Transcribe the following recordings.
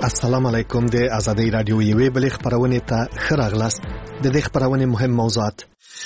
السلام علیکم. د آزادۍ رادیو یوې بلې خبرونه ته ښه راغلاست. د دې خبرونې مهم موضوعات: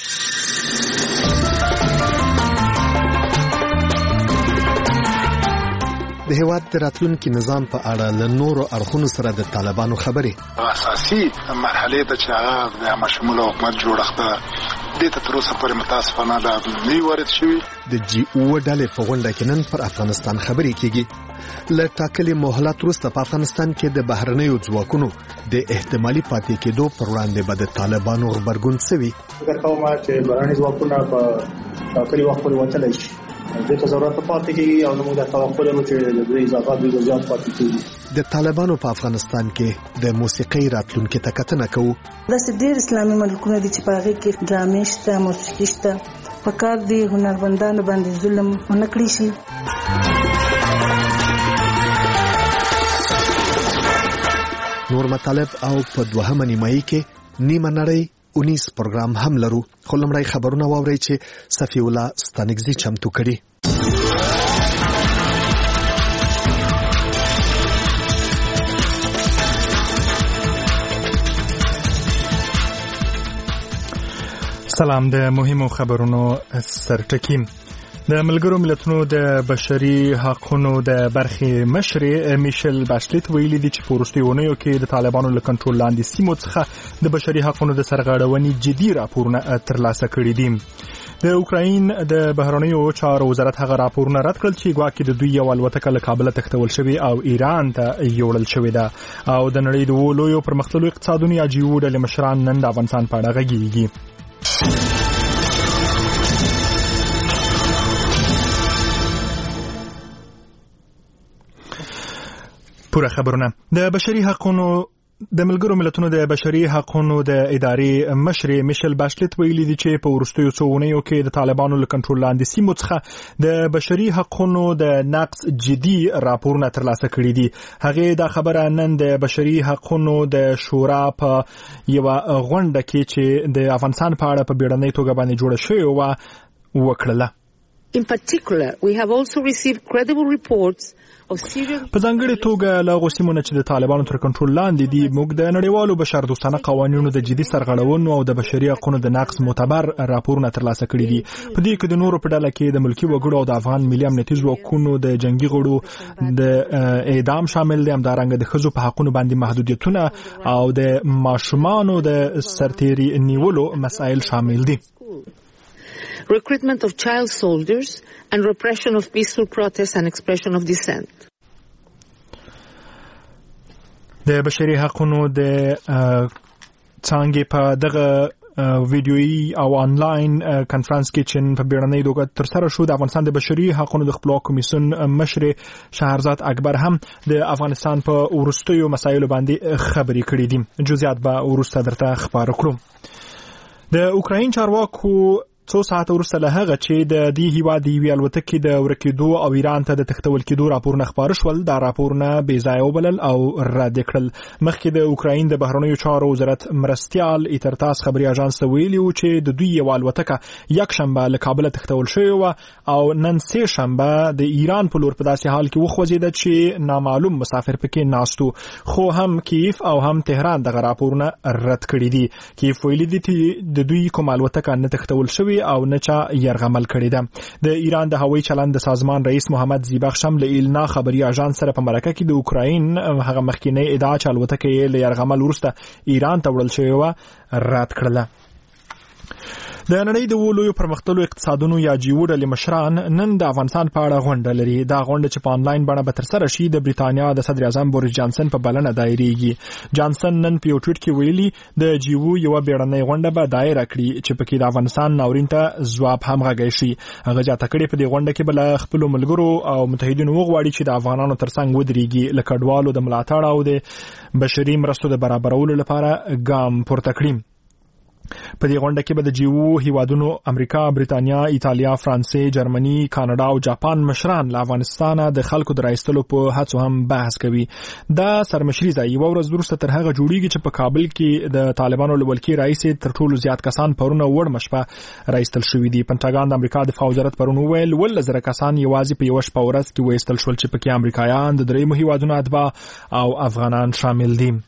د هیواد د راتلونکي نظام په اړه له نورو اړخونو سره د طالبانو خبرې. اساسي مرحله د چا د مشمول حکومت جوړښت د تر اوسه پورې متاسفانه دا نه وارد شوی. د جی او ډلې په غونډه کې نن پر افغانستان خبرې کیږي. له ټاکلي مهلت وروسته په افغانستان کې د بهرنیو ځواکونو د احتمالي پاتې کېدو پر وړاندې به د طالبانو غبرګون سوي. فکر کوم چې بهرني ځواکونه په ټاکلي وخت پورې وتلی شي. د ضرورت پاتې کېږي او موږ د توقع لرو چې د دې اضافه د زیات پاتې کېږي. د طالبانو په افغانستان کې د موسیقۍ راتلونکي ته کتنه کوو. دا ډېر اسلامي ملکونه دي چې په هغه کې ډرامې شته، موسیقي شته. په کار دي هنرمندانو باندې ظلم ونه کړی شي. نور مطالب او په دوهمه نیمایي کې نیمه نړۍ 19 پروګرام هم لرو. خو لمړی خبرونه واورئ چې صفی الله ستانکزي چمتو کړي. سلام. د مهمو خبرونو سرټکی. د ملګرو ملتونو د بشري حقوقو د برخې مشر میشل باشلیت ویلي دي چې په وروستیو اونیو کې د طالبانو له کنټرول لاندې سیمو څخه د بشري حقوقو د سرغړونې جدي راپورونه ترلاسه کړي دي. د اوکراین د بهرنیو چارو وزارت هغه راپورونه رد کړل چې ګواکې د دوی یو الوتکه له کابل تښتول شوې او ایران ته یوړل شوې ده. او د نړۍ د لویو پرمختللو اقتصادونو یا جی او ډلې مشران نن د افغانستان په اړه غږیږي. پوره خبرونه. د بشري حقوقو د ملګرو ملتونو د بشري حقوقو د ادارې مشر میشل باشلیت ویلي دي چې په وروستیو څو اونیو کې د طالبانو له کنټرول لاندې سیمو څخه د بشري حقوقو د نقض جدي راپورونه ترلاسه کړي دي. هغه دا خبره نن د بشري حقوقو د شورا په یو غونډه کې چې د افغانستان په اړه په بیړنۍ توګه باندې جوړه شوې و وکړه. In particular, we have also received credible reports په ځانګړې توګه له غوسیمونه چې د طالبانو تر کنټرول لاندې دي موږ د نړیوالو بشردوستانه قوانینو د جدي سرغړونو او د بشري حقوقو د نقض معتبر راپورونه ترلاسه کړي دي. په دې کې د نورو په ډله کې د ملکي وګړو او د افغان ملي امنیتي ځواکونو د جنگي غړو د اعدام شامل دي. همدارنګه د ښځو په حقوقو باندې محدودیتونه او د ماشومانو د سرتېري نیولو مسایل شامل دي. Recruitment of child soldiers and repression of peaceful protests and expression of dissent. د بشري حقوقو د څانګې په دغه ویډیويي او آنلاین کانفرنس کې چې په بیړنۍ توګه ترسره شو د افغانستان د بشري حقوقو د خپلواک کمیسیون مشر شهرزاد اکبر هم د افغانستان په وروستیو مسایلو باندې خبرې کړې دي. جزئیات به وروسته درته خبر کړو. د اوکراین چارواکو څو ساعت وروسته له هغه چې د دې هیواد د یوې الوتکې د ورکېدو او ایران ته د تښتول کېدو راپورونه خپاره شول، دا راپورونه بې ځایه وبلل او رد کړل. مخکې د اوکراین د بهرنیو چارو وزارت مرستیال ایترتاس خبري اژانس ته ویلي و چې د دوی یو الوتکه یکشنبه له کابل تښتول شوې وه او نن سه شنبه د ایران په لور په داسې حال کې وخوځېده چې نامعلوم مسافر پکې ناست و. خو هم کیف او هم تهران دغه راپورونه رد کړي دي. کیف ویلي دي چې د دوی کوم الوتکه نه تښتول شوې او نه چا يرغمل کړی ده. د ایران د هوایي چلند د سازمان رئیس محمد زیبخش هم له ایلنا خبري اژانس سره په مرکه کې د اوکراین هغه مخکینی ادعا چې الوتکه یې له يرغمل وروسته ایران ته وړل شوې و رد کړله. د نړۍ د لویو پرمختللو اقتصادونو یا جی او ډلې مشران نن د افغانستان په اړه غونډه لري. دا غونډه چې په آنلاین بڼه به ترسره شي د بریتانیا د صدر اعظم بوریس جانسن په بلنه دایریږي. جانسن نن په یو ټویټ کې ویلي د جی او یو بیړنۍ غونډه به دایره کړي چې پکې د افغانستان ناورین ته ځواب هم غږی شي. هغه جاته کړي په دې غونډه کې بل خپل ملګرو او متحدینو وغواړي چې د افغانانو ترڅنګ ودرېږي، لکه کډوالو د ملاتړ او د بشري مرستو د برابرولو لپاره ګام پورته کړي. په دې غونډه کې به د جیو هیوادونو امریکا، بریتانیا، ایتالیا، فرانسې، جرمني، کاناډا او جاپان مشران له افغانستان د خلکو د راایستلو په هڅو هم بحث کوي. دا سرمشري ځای یو ورځ وروسته تر هغه جوړیږي چې په کابل کې د طالبانو له ولکې رئیس تر ټولو زیات کسان پرونه وړ مشپه راایستل شوي دي. پنټاګان د امریکا دفاع وزارت پرون وویل 1,000 کسان یوازې په یو شپه ورځ کې وایستل شول چې پکې امریکایان، د درېیمو هیوادونو اتباع او افغانان شامل دي.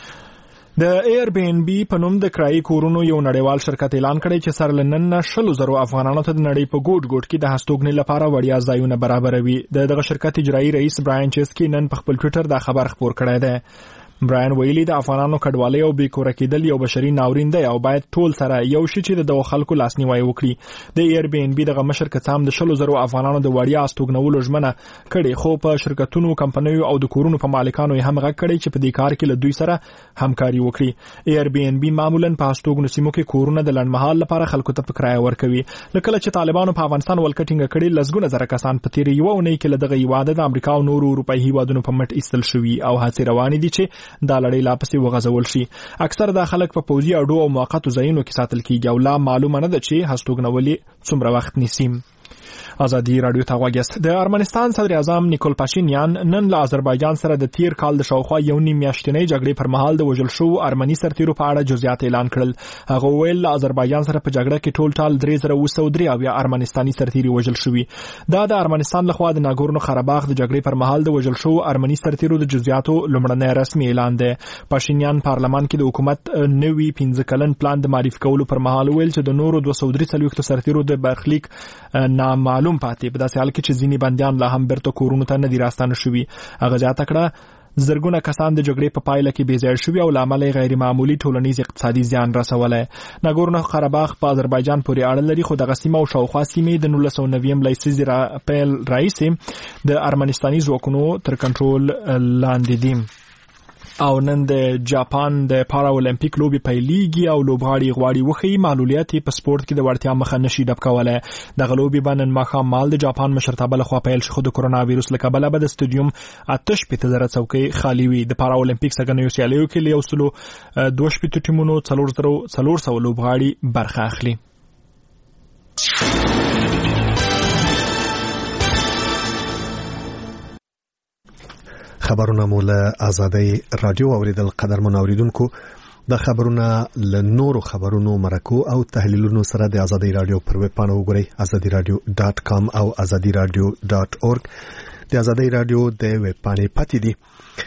د ایر بی ان بی په نوم د کرایي کورونو یو نړیوال شرکت اعلان کړی چې سره لنن 100,000 افغانانو ته د نړۍ په ګوټ ګوټ کې د هستوګنې لپاره وړیا ځایونه برابروي. دغه شرکت اجرایي رئیس براین چیسکی نن په خپل ټوئیټر دا خبر خپور کړی دی. براین ویلي د افغانانو کډوالۍ او بیکوره کېدل یو بشري ناورین دی او باید ټول سره یو شي چې د خلکو لاسنیوي وکړي. د ایر بی ان بی دغه مشر کڅام د 100,000 افغانانو د وړیا استوګنولو ژمنه کړې، خو په شرکتونو، کمپنیو او د کورونو په مالکانو یې هم غږ کړی چې په دې کار کې له دوی سره همکاري وکړي. ایر بی ان بی معمولا په استوګنو سیمو کې کورونه د لنډمهال لپاره خلکو ته په کرایه ورکوي. لکه چې طالبانو په افغانستان ولکټینګ کړي، لسګونه زره کسان په تیر یو اونۍ کې له دغه هیواده د امریکا او نورو اروپایي هیوادونو په مټ ایستل شوي او هڅې روانې دي چې دا لړۍ لا وغځول شي. اکثر دا خلک په پوځي اډو او موقتو ځایونو کې ساتل کیږي او لا معلومه نه ده چې هستوګنولي څومره وخت نیسي. ازادي رادیو ته غوږیاست. د ارمنستان صدر اعظم نیکول پاشینیان نن له آذربایجان سره د تیر کال د شاوخوا یو نیم میاشتنۍ جګړې پر مهال د وژل شو ارمني سرتیرو په اړه جزئیات اعلان کړل. هغه ویل له آذربایجان سره په جګړه کې ټول ټال 3,203 ارمنستاني سرتیري وژل شوي. دا د ارمنستان لخوا د ناګورنو قرهباغ د جګړې پر مهال د وژل شو ارمني سرتیرو د جزئیاتو لومړنی رسمي اعلان دی. پاشینیان پارلمان کې د حکومت نوي 15 کلن پلان د معرفي کولو پر مهال ویل چې د نورو 243 سرتیرو د برخلیک نامعلوم پاتې، په داسې حال کې چې ځینې بندیان لا هم بیرته کورونو ته نه دي راستانه شوي. هغه زیاته کړه زرګونه کسان د جګړې په پایله کې بېځایه شوي او له امله یې غیر معمولي ټولنیز اقتصادي زیان رسولی. ناګورنو قرهباغ په آذربایجان پورې اړه لري، خو دغه سیمه او شاوخوا سیمې د 1990 لسیزې پیل راهیسې د ارمنستاني ځواکونو تر کنټرول لاندې دي. او نن د جاپان د پارا اولمپیک لوبي پیلېږي او لوبغاړي غواړي وخی معلولیت په سپورت کې د وړتیا مخه نشي ډب کولای. دغه لوبي باندې ماخام مال د جاپان مشرتابه لخوا پیل شو، د کرونا وایروس له کبله به د سټډیوم 8,000 څوکۍ خالی وي. د پارا اولمپیک سګنیو سیالیو کې له 102 ټیمونو 400 لوبغاړي برخه اخلي. خبرونه مو له آزادۍ رادیو اوریدل. قدرمن اوریدونکو، د خبرونه له نورو خبرونو مرکو او تحلیلونو سره د آزادۍ رادیو پر ویب پاڼه وګورئ azadiradio.com او azadiradio.org. د آزادۍ رادیو د ویب پاڼې پاتې دي.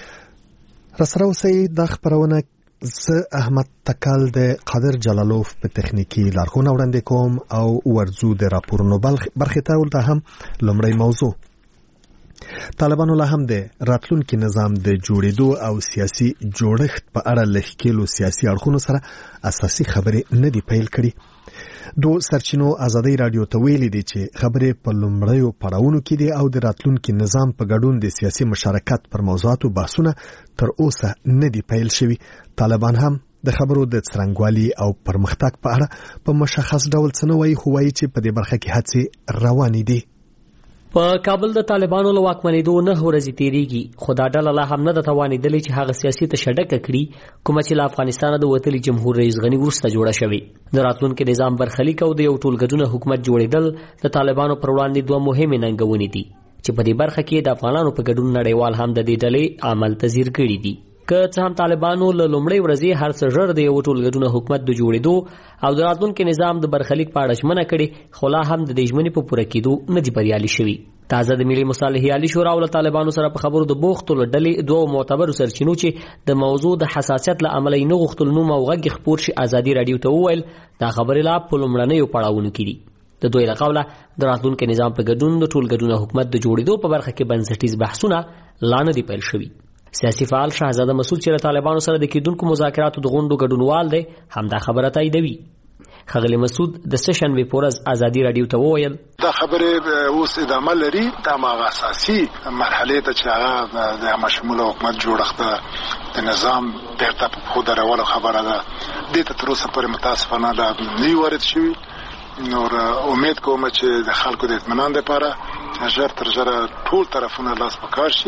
رسره اوسئ د خبرونه زه احمد تکل د قادر جلالوف په تخنیکی لارښوونه وړاندې کوم او ورځو د راپورونو برخې ته ولته هم لومړی موضوع. طالبانو له هم د راتلونکي نظام د جوړېدو او سیاسي جوړښت په اړه لښکېلو سیاسي اړخونو سره اساسي خبرې نه دي پیل کړي. دو سرچینو آزادۍ رادیو ته ویلي دي چې خبرې په لومړیو پړاوونو کې دي او د راتلونکي نظام په ګډون د سیاسي مشارکت پر موضوعاتو بحثونه تر اوسه نه دي پیل شوي. طالبان هم د خبرو د څرنګوالي او پرمختګ په اړه په مشخص ډول څه نه وایي، خو وایي چې په دې برخه کې هڅې روانې دي. په کابل د طالبانو له واکمنېدو 9 ورځې تیریږي، خو دا ډله لا هم نه ده توانېدلې چې هغه سیاسي تشدد کړي کومه چې له افغانستانه د وتلي جمهور رئیس غني وروسته جوړه شوې. د راتلونکي نظام برخلیک او د یو ټولګډونه حکومت جوړېدل د طالبانو پر وړاندې دوه مهمې ننګونې دي چې په دې برخه کې د افغانانو په ګډون نړیوال هم د دې ډلې عمل تذیر کړي دي. که څه هم طالبانو له لومړۍ ورځې هر څه ژر د یو ټولګډونه حکومت د جوړېدو او د راتلونکي نظام د برخلیک په اړه ژمنه کړې، خو لا هم د دې ژمنې په پوره کېدو نه دي بریالي شوي. تازه د ملي مصالحې عالی شورا او طالبانو سره په خبرو د بوختو ډلې دوه معتبرو سرچینو چې د موضوع د حساسیت له امله یې نه غوښتل نوم او غږ خپور شي آزادي رادیو ته وویل دا خبرې لا په لومړنیو پړاوونو کې دي. د دوی له قوله د راتلونکي نظام په ګډون د ټولګډونه حکومت د جوړېدو په برخه کې بنسټیز بحثونه لا نه دي پیل شوي. سیاسي فعال شهزاده مسعود چې له طالبانو سره د کېدونکو مذاکراتو د غونډو ګډونوال دی هم دا خبره تاییدوي. خغلی مسعود د سشنبه پورز آزادي رادیو ته وویل دا خبره اوس ادامه لري. دا ماغه اساسي مرحله ته چې هغه د مشمول حکومت جوړښت د نظام بیرته په خود راول خبره ده. د ته تر اوسه پورې متاسفانه دا نه وارد شوی. نور امید کوم چې د خلکو د اطمینان لپاره ژر تر ژره ټول طرفونه لاس پکار شي.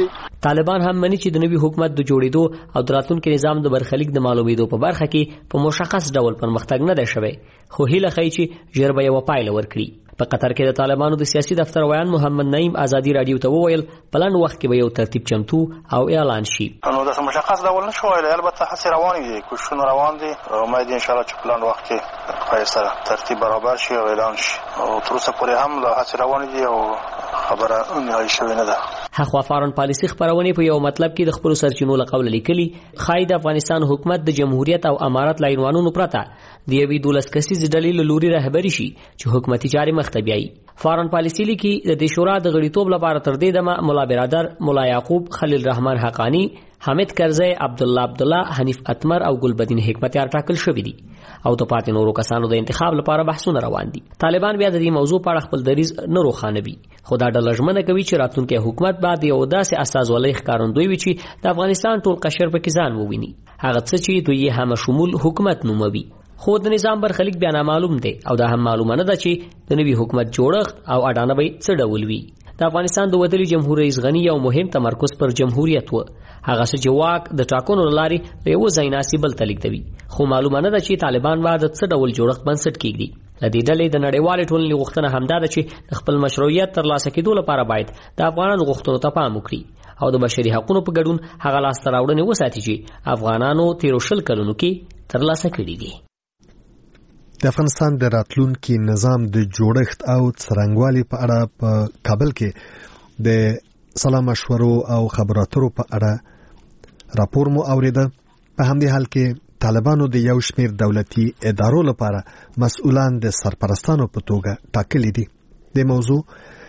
طالبان هم مني چې د نوي حکومت د جوړېدو او د راتلونکي نظام د برخلیک د معلومېدو په برخه کې په مشخص ډول پرمختګ نه دی شوی، خو هیله ښیي چې ژر به یوه پایله ورکړي. په قطر کې د طالبانو د سیاسي دفتر ویان محمد نعیم آزادي رادیو ته وویل په لنډ وخت کې به یو ترتیب چمتو او اعلان شي. نو د مشخص ډول نشو ویل، البته هڅې روانې دي، کوششونه روان دي، امید ان شاء الله چې په لنډ وخت کې په سره ترتیب برابر شي او اعلان شي. او تر اوسه پورې هم لا هڅې روانې دي او خبره نهایی شوې نه ده. هغه فارن پالیسي خبرونه په یو مطلب کې د خپل سرچینو له قول لیکلي خای د افغانستان حکومت د جمهوریت او امارت لاینوانونو پرته د یوې 12 کسیزې ډلې له لوري رهبري شي چې حکومتي چارې مخ ته بیایي. فارن پالیسي لیکي د دې شورا د غړیتوب لپاره تر دې دمه مولا برادر، مولا یعقوب، خلیل رحمان حقانی، حامد کرزی، عبدالله، حنیف اتمر او ګلبدین حکمتیار ټاکل شوی دي او د پاتې نورو کسانو د انتخاب لپاره بحثونه روان دي. طالبان بیا د دې موضوع په اړه خپل دریځ نه روښانوي، خو دا ډله ژمنه کوي چې راتلونکي حکومت بعد یو داسې اساسولۍ ښکارندوی وي چې د افغانستان ټول قشر پکې ځان وویني، هغه څه چې دوی یې هم شمول حکومت نوموي. خو د نظام برخلیک بیا نامعلوم دی او دا هم معلومه نه ده چې د نوي حکومت جوړښت او اډانه به څه ډول وي. د افغانستان د وتلي جمهور رئیس غنی یو مهم تمرکز پر جمهوریت و، هغه څه چې واک د ټاکنو لاري له یو ځای ناسي بل ته لیږدوي، خو معلومه نه ده چې طالبان به د څه ډول جوړښت بنسټ کیږي. د دې ډلې د نړیوالې ټولنې غوښتنه همدا ده چې د خپل مشروعیت ترلاسه کېدو لپاره باید د افغانانو غوښتنو ته پام وکړي او د بشري حقوقو په ګډون هغه لاسته راوړنې وساتي چې افغانانو تیرو 20 کلونو کې ترلاسه کړي دي. د افغانستان د راتلونکي نظام د جوړښت او څرنګوالي په اړه په کابل کې د سلا مشورو او خبرو اترو په اړه راپور مو اوریده. په همدې حال کې طالبانو د یو شمېر دولتي ادارو لپاره مسؤلان د سرپرستانو په توګه ټاکلي دي. د موضوع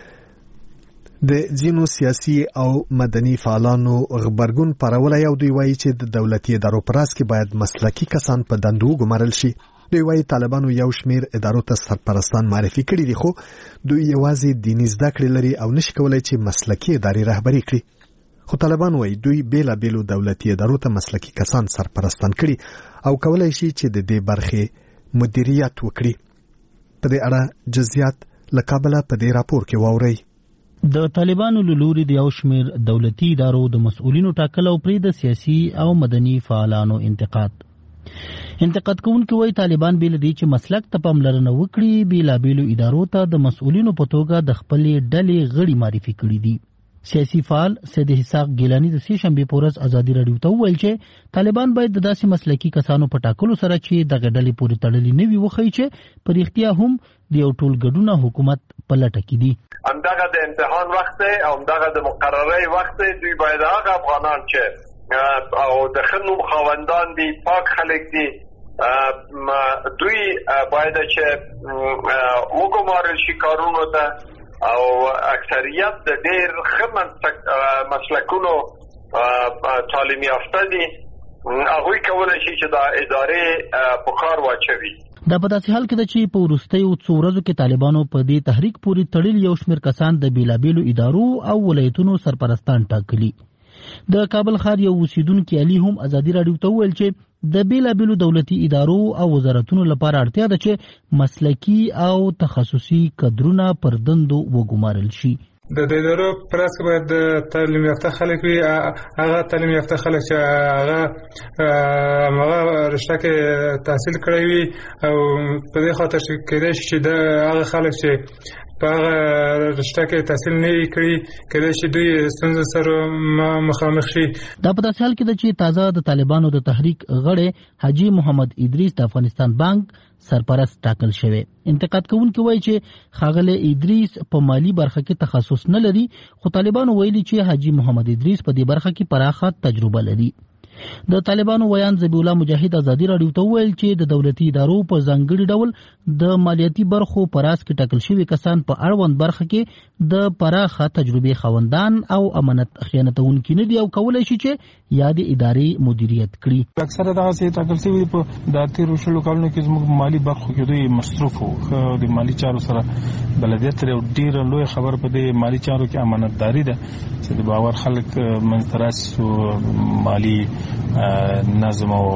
د ځینو سیاسي او مدني فعالانو غبرګون پارولی او دوی وایي چې د دولتي ادارو په راس کې باید مسلکي کسان په دندو وګمارل شي. دوی وایي طالبانو یو شمېر ادارو ته سرپرستان معرفي کړي دي، خو دوی یوازې دیني زده کړې لري او نشي کولای چې مسلکي ادارې رهبري کړي. خو طالبان وایي دوی بیلابیلو دولتي ادارو ته مسلکي کسان سرپرستان کړي او کولای شي چې د دې برخې مدیریت وکړي. په دې اړه جزئیات له کابله په دې راپور کې واورئ. د طالبانو له لوري د یو شمېر دولتي ادارو د مسؤلینو ټاکل او پرې د سیاسي او مدني فعالانو انتقاد کوونکي وایي طالبان بیل دي چې مسلک ته پاملرنه وکړي، بیلابیلو ادارو ته د مسؤلینو په توګه د خپلې ډلې غړي معرفي کړي دي. سیاسي فعال سید اسحاق ګیلانی د سې شنبې په ورځ ازادي رادیو ته وویل چې طالبان باید د داسې مسلکي کسانو په ټاکلو سره چې دغه ډلې پورې تړلې نه وي وښیي چې په رښتیا هم د یو ټولګډونه حکومت په لټه کې دي. همدغه د امتحان وخت دی او همدغه د مقررې وخت دی. دوی باید هغه افغانان چې او د خنو خواندان دي، پاک خلک دي، دوی باید چې وګمارل شي کارونو ته او اکثریت د ډېر ښه مسلکونو تعلیم یافته دي، هغوی کولی شي چې دا ادارې په کار واچوي. دا په داسې حال کې ده چې په وروستیو څو ورځو کې طالبانو په دې تحریک پورې تړلي یو شمېر کسان د بیلابیلو ادارو او ولایتونو سرپرستان ټاکلي. د کابل ښار یو اوسیدونکي علي هم ازادي رادیو ته وویل چې د بیلابیلو دولتي ادارو او وزارتونو لپاره اړتیا ده چې مسلکي او تخصصي کدرونه پر دندو وګمارل شي. د ادارو پرس باید تعلیم یافته خلک وي، هغه تعلیم یافته خلک چې هغه رشته کې تحصیل کړی وي او په دې خاطر چې کېدای شي چې د هغه خلک چې په هغه رشته کې تحصیل نه کړي کېدای شي دوی ستونزو سره مخامخ شي. دا په داسې حال کې ده چې تازه د طالبانو د تحریک غړی حاجي محمد ادریس د افغانستان بانک سرپرست ټاکل شوی. انتقاد کوونکي وایي چې ښاغلی ادریس په مالی برخه کې تخصص نه لري، خو طالبانو ویلي چې حاجي محمد ادریس په دې برخه کې پراخه تجربه لري. د طالبانو ویان ذبیح الله مجاهد ازادي رادیو ته وویل چې د دولتي ادارو په ځانګړي ډول د مالیاتي برخو په راس کې ټاکل شوي کسان په اړوند برخه کې د پراخه تجربې خاوندان او امانت خیانتونکي نه دي او کولی شي چې یادې ادارې مدیریت کړي. اکثره دغسې ټاکل شوي په د تېرو 20 کلونو کې زموږ مالي برخو کې دوی مصروف وو، د مالي چارو سره بلدیت لري او ډېره لویه خبره په دې مالي چارو کې امانتداري ده چې د باور خلک منځته راسي، مالي نظم او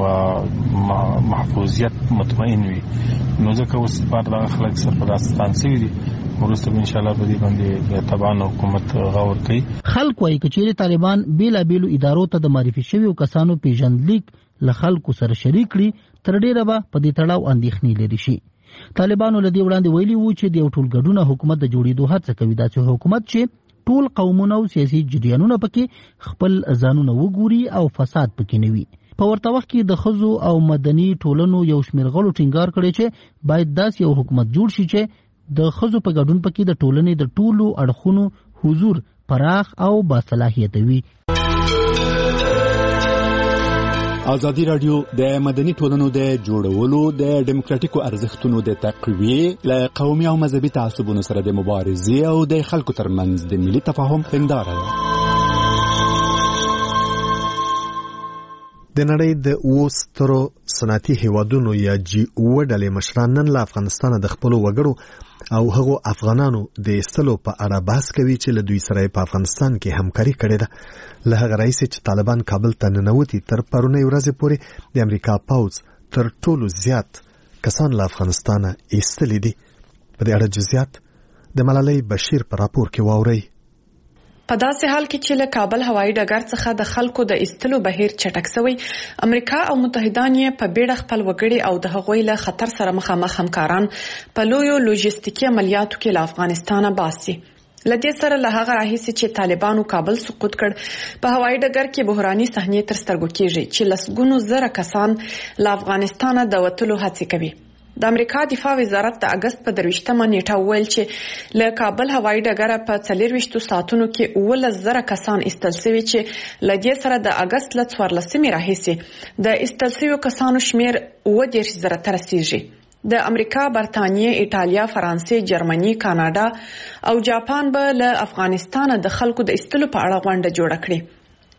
محفوظیت مطمئن وي. نو ځکه اوس بعد دغه خلک سرپرستان شوي دي ورسته ان شاء الله په دې باندې تبعان حکومت غور کوي. خلک وايي چې طالبان بیلابیلو ادارو ته د معرفي شویو کسانو پیژندلیک له خلکو سره شریک کړي، تر ډیره به په دې تړاو اندېښنې لري شي. طالبانو له دې وړاندې ویلي وو چې د یو ټولګډونه حکومت د جوړېدو هڅه کوي، داسې حکومت چې ټول قومونه او سیاسي جریانونه پکې خپل ځانونه وګوري او فساد پکې نه وي. په ورته وخت کې د ښځو او مدني ټولنو یو شمېر غړو ټینګار کړی چې باید داسې یو حکومت جوړ شي چې د ښځو په ګډون پکې د ټولنې د ټولو اړخونو حضور پراخ او باصلاحیته وي. ازادي رادیو د مدني ټولنو د جوړولو د ډیموکراتیکو ارزښتونو د تقویې له قومي او مذهبي تعصبونو سره د مبارزې او د خلکو ترمنځ د ملي تفاهم هنداره ده. د نړۍ د اوسترو صنعتي هیوادونو یا جی او ډلې مشران نن له افغانستان د خپل وګړو او هغو افغانانو د استلو په اړه بحث کوي چې له دوی سره په افغانستان کې همکاري کړې ده. له هغه راځي چې طالبان کابل ته ننوتي تر پرونی ورځې پورې د امریکا پوځ تر ټولو زیات کسان له افغانستان ایستلي دي. په دې اړه جزئیات د ملالۍ بشیر په راپور کې واورئ. په داسې حال کې چې له کابل هوایي ډګر څخه د خلکو د ایستلو بهیر چټک شوی، امریکا او متحدان یې په بیړه خپل وګړي او د هغوی له خطر سره مخامخ همکاران په لویو لوجستیکي عملیاتو کې له افغانستانه باسي. لدې سره له هغه راهیسې چې طالبانو کابل سقوط کړ، په هوایي ډګر کې بحراني صحنې تر سترګو کېږي چې لسګونو زره کسان له افغانستانه د وتلو هڅې کوي. د امریکا دفاع وزارت د اگست په 23مه نیټه وویل چې له کابل هوایي ډګر په 24 ساعتونو کې 11,000 کسان ایستل شوي، چې له دې سره د اگست له 14مې راهیسې د ایستل شویو کسانو شمیر 30,000 ته رسیږي. د امریکا، برتانیې، ایټالیا، فرانسې، جرمني، کاناډا او جاپان به له افغانستان د خلکو د ایستلو په اړه غونډه جوړه کړي.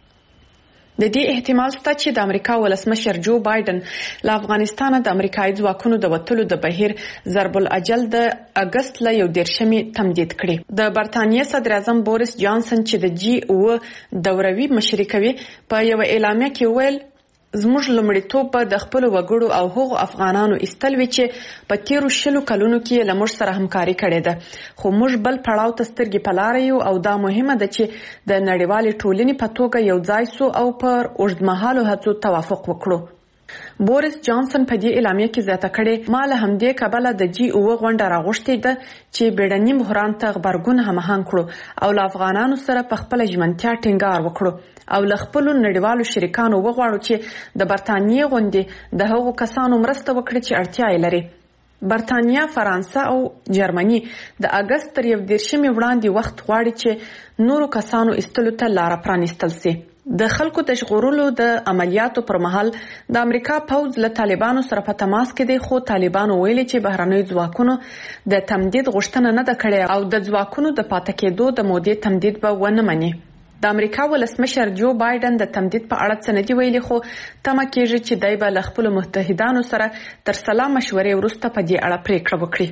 د دې احتمال شته چې د امریکا ولسمشر جو بایدن له افغانستانه د امریکایي ځواکونو د وتلو د بهیر ضرب الاجل د اگست له 11مې تمدید کړي. د برتانیې صدر اعظم بوریس جانسن چې د جی او دوروي مشري کوي، په یو اعلامیه کې ویل زموږ لومړیتوب به د خپل وګړو او هغو افغانانو ایستل وي چې په تیرو 20 کلونو کې له موږ سره همکاري کړې ده، خو موږ بل پړاو ته سترګې په لاره یو او دا مهمه ده چې د نړیوالې ټولنې په توګه یو ځای سو او پر اوږدمهالو هڅو توافق وکړو. بوریس جانسن په دې اعلامیه کې زیاته کړې، ما له همدې کبله د جی او غونډه راغوښتې ده چې بیړني بحران ته غبرګون هماهنګ کړو او له افغانانو سره په خپل ژمنتیا ټینګار وکړو او له خپل نړیوالو شریکانو وغواړو چې د برتانیې غونډې د هغو کسانو مرسته وکړي چې اړتیا یې لري. برتانیا، فرانسه او جرمني د اگست تر 11مې وړاندې وخت غواړي چې نورو کسانو ایستلو ته لار پرانیستل شي. د خلکو د ژغورلو د عملیاتو پر مهال د امریکا پوځ له طالبانو سره په تماس کې دی، خو طالبانو ویلي چې بهرنیو ځواکونو د تمدید غوښتنه نه ده کړې او د ځواکونو د پاتې کېدو د مودې تمدید به ونه مني. د امریکا ولسمشر جو بایدن د تمدید په اړه څه نه دی ویلي، خو تمه کېږي چې دی به له خپلو متحدانو سره تر سلا مشورې وروسته په دې اړه پریکړه وکړي.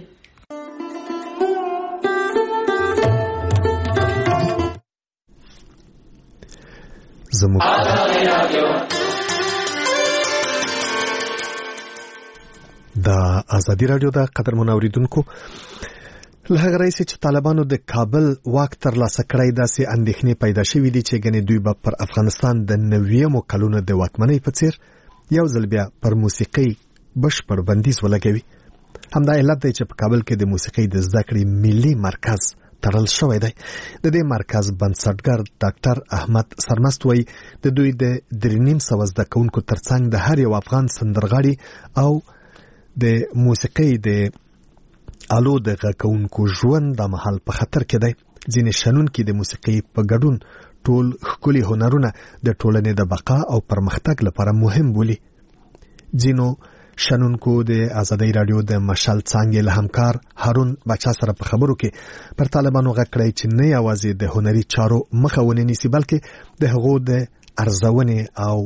د ازادي رادیو د قدرمن اوریدونکو، له هغه راځي چې طالبانو د کابل واک ترلاسه کړی داسې اندېښنې پیدا شوې دي چې ګنې دوی به پر افغانستان د 90مو کلونو د واکمنۍ په څیر یو ځل بیا پر موسیقۍ بشپړ بندیز ولګوي. همدا علت دی چې په کابل کې د موسیقۍ د زده کړې ملي مرکز تړل شوی دی. د دې مرکز بنسټګر ډاکټر احمد سرمست وایي د دوی د 3,900 زده کوونکو ترڅنګ د هر یو افغان سندرغاړي او د موسیقۍ د آلو د غږونکو ژوند د مهال په خطر کې دی. ځینې شنونکي د موسیقۍ په ګډون ټول ښکلي هنرونه د ټولنې د بقا او پرمختګ لپاره مهم بولي. ځینو شنونکو د ازادي رادیو د مشال څانګې له همکار هارون بچا سره په خبرو کې پر طالبانو غږ کړی چې نه یوازې د هنري چارو مخه ونه نیسي بلکې د هغو د ارزونې او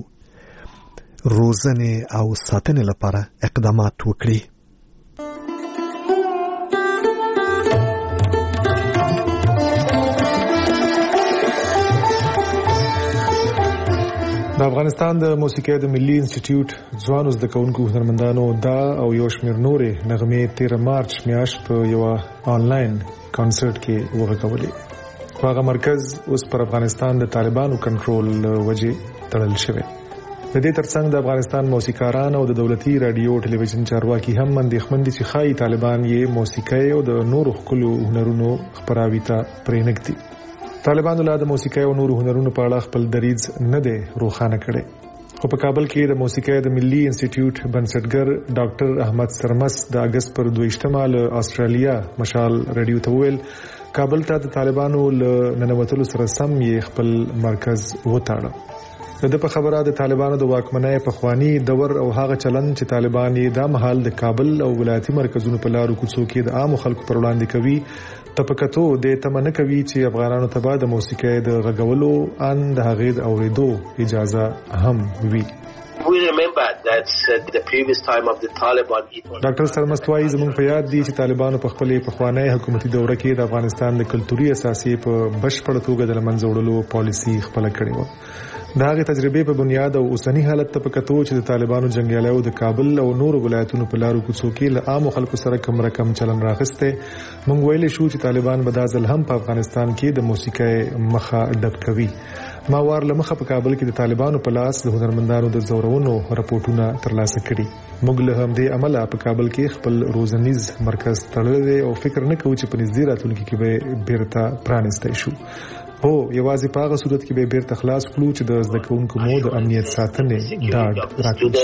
روزنې او ساتنې لپاره اقدامات وکړي. د افغانستان د موسیقۍ د ملي انسټیټیوټ ځوانو زده کوونکو هنرمندانو دا او یو شمېر نورې نغمې 13 مارچ میاشت په یو آنلاین کانسرت کې وغږولې. هغه مرکز اوس پر افغانستان د طالبانو کنټرول وجې تړل شوی. د دې ترڅنګ د افغانستان موسیقاران او د دولتي رادیو ټلویزیون چارواکي هم اندېښمن دي چې ښایي طالبان یې موسیقي او د نورو ښکلو هنرونو خپراوي ته پرېنږدي. طالبانو لا د موسیقي او نورو هنرونو په اړه خپل دریځ نه دی روښانه کړی. خو په کابل کې د موسیقي د ملي انسټیټیوټ بنسټګر ډاکټر احمد سرمس د اگست پر 22 له استرالیا مشال رادیو ته وویل کابل ته د طالبانو له ننوتلو سره سم یې خپل مرکز وتاړه. د په خبره د طالبانو د واکمنۍ په خواني دور او هغه چلن چې طالبان یې د محل د کابل او ولایتي مرکزونو په لارو کوڅو کې د عام خلکو پر وړاندې کوي تپکتو د تمنه کوي چې افغانانو ته به د موسیقۍ د غږولو ان د هغې د اوریدو اجازه هم وي. We remember that the previous time of the Taliban. ډاکټر سرمستوایی زموږ په یاد دي چې طالبانو په خپلې پخوانی حکومتي دوره کې د افغانستان د کلتوري اساسي په بشپړ توګه د لمنځه وړلو پالیسي خپل کړې و. د هغې تجربې په بنیاد او اوسنی حالت ته په کتو چې د طالبانو جنګیالیو د کابل او نورو ولایتونو په لارو کوڅو کې له عامو خلکو سره کم رقم چلن راغسته موږ ویلی شو چې طالبان به دا ځل هم په افغانستان کې د موسیقۍ مخه ډب کوي. ما وار لمخه په کابل کې د طالبانو په لاس د هنرمندانو د زورونو راپورټونه ترلاسه کړي. موږ له همدې عمله په کابل کې خپل روزنیز مرکز تړلی او فکر نه کوو چې په نږدې راتلونکي کې به بیرته پرانیستی شو. هو یوازې په هغه صورت کې به بیرته خلاص کړو چې د زده کوونکو مو د امنیت ساتنې ډاډ راکړي.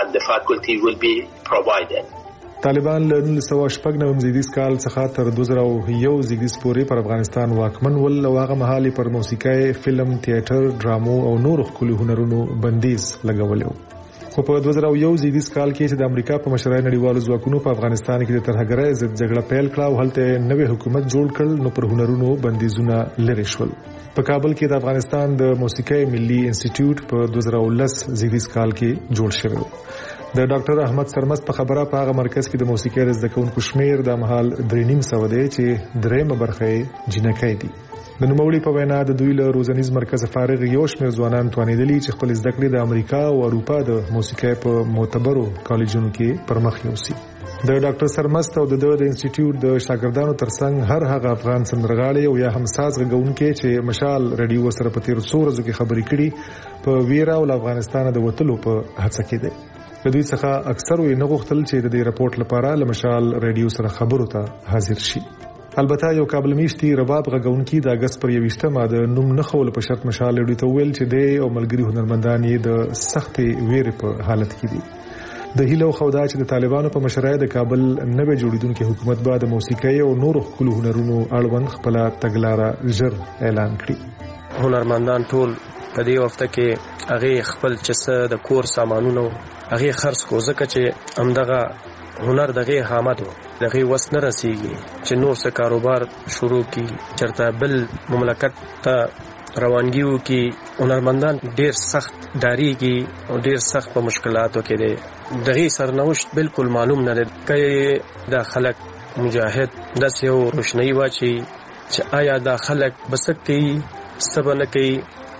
طالبان له 1996 زیږدیز کال څخه تر 2001 زیږدیز پورې پر افغانستان واکمن ول او هغه مهال پر موسیقي، فلم، تیاتر، ډرامو او نورو ښکلو هنرونو بندیز لګولیو. خو په 2001 زیږدیز کال کې چې د امریکا په مشرۍ نړیوالو ځواکونو په افغانستان کې د ترهګرۍ ضد جګړه پیل کړه او هلته نوې حکومت جوړ کړل نو پر هنرونو بندیزونه لرې شول. په کابل کې د افغانستان د موسیقي ملي انسټیټیوټ په 2019 زیږدیز کال کې جوړ شوی و. د ډاکټر احمد سرمست په خبره په هغه مرکز کې د موسیقي د زده کوونکو شمیر د مهال 3.5 دی چې درېمه برخه یې جنکۍ دي. د نوموړي په وینا د دوی له روزنیز مرکز فارغ یو شمیر ځوانان توانیدلي چې خپل زده کړې د امریکا او اروپا د موسیقي په معتبرو کالجونو کې پرمخ یوسي. د ډاکټر سرمست او د انسټیټیوټ د شاګردانو ترڅنګ هر هغه افغان سندرغاړي او یا هم ساز غږونکي چې مشال رادیو سره په تیر څو ورځو کې خبرې کړي په ویرا او افغانستان د وټلو په هڅه کې دي. د دوی څخه اکثر یې نه غوښتل چې د دې راپورټ لپاره له مشال رادیو سره خبرو ته حاضر شي. البته یو کابل میشتي رباب غږونکي د اگست پر 21 د نوم نه خول په شرط مشال رادیو ته ویل چې د او ملګری هنرمندان یې د سختې ویرې په حالت کې دي. د هیلو خودا چې د طالبانو په مشرۍ د کابل نوې جوړیدونکو حکومت به د موسیقۍ او نورو ښکلو هنرونو اړوند خپل تګلارې ژر اعلان کړي. هنرمندان ټول په دې وخت کې هغه خپل چسه د کور سامانونو هغه خرڅ کو ځکه چې همدغه هنر دغه حامد دغه وس نه رسیږي چې نور څه کاروبار شروع کی چرته بل مملکت ته روانګیو کې هنرمندان ډیر سخت داریږي او ډیر سخت په مشکلاتو کې دي. دغه سرنوشت بالکل معلوم نه دی کله د خلک مجاهد د سیو روشنی واچي چې آیا د خلک بسکي سبنه کوي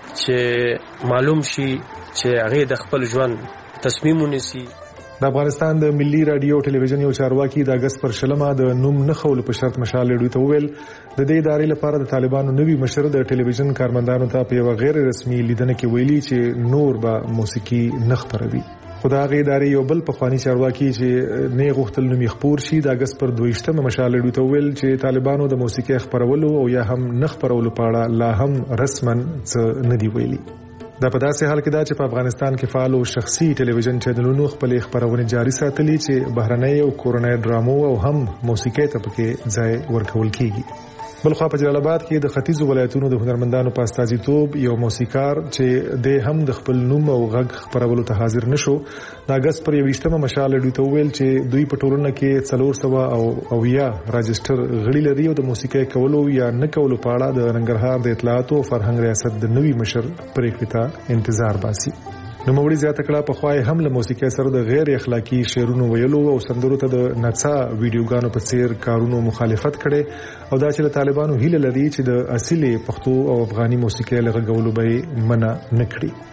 چې معلوم شي چې هغه د خپل ژوند تصمیم ونیسي. د افغانستان د ملي رادیو ټلویزیون یو چارواکي د اگست پر 20 د نوم نه خول په شرط مشال رادیو ته ویل د دې ادارې لپاره د طالبانو نوی مشر د ټلویزیون کارمندانو ته په یو غیر رسمي لیدنه کې ویلي چې نور به موسیقي نه خپروي. خدای ادارې یو بل په خواني چارواکي چې نه غوښتل نوم خپور شي د اگست پر 22 مشال رادیو ته ویل چې طالبانو د موسیقي خپرولو او یا هم نه خپرولو په اړه لا هم رسمن څه نه دی ویلي. دا په داسې حال کې دا چې په افغانستان کې فعال او شخصي ټلویزیون چینلونو خپل خبرونه جاري ساتلي چې بهرنۍ او کورنۍ ډرامو او هم موسیقي ته پکې ځای ورکول کیږي. بلخوا په جلال آباد کې د ختیځو ولایتونو د هنرمندانو په استازیتوب یو موسیقار چې د هم د خپل نوم او غږ خبرولو ته حاضر نشو د اگست پر 21 مشال رادیو ته ویل چې دوی په ټولنه کې 400 او یا راجستر غړي لري او د موسیقي کولو یا نه کولو په اړه د ننګرهار د اطلاعات او فرهنګ ریاست د نوي مشر پریکړې ته انتظار باسي. نوموړي زیاته کړه په خوای هم له موسیقي سره د غیر اخلاقی شعرونو ویلو او سندرو ته د نڅا ویډیوګانو په څیر کارونو مخالفت کړي او دا چې د طالبانو هیله لري چې د اصلي پښتو او افغاني موسیقي لغږولو به منع نه کړي.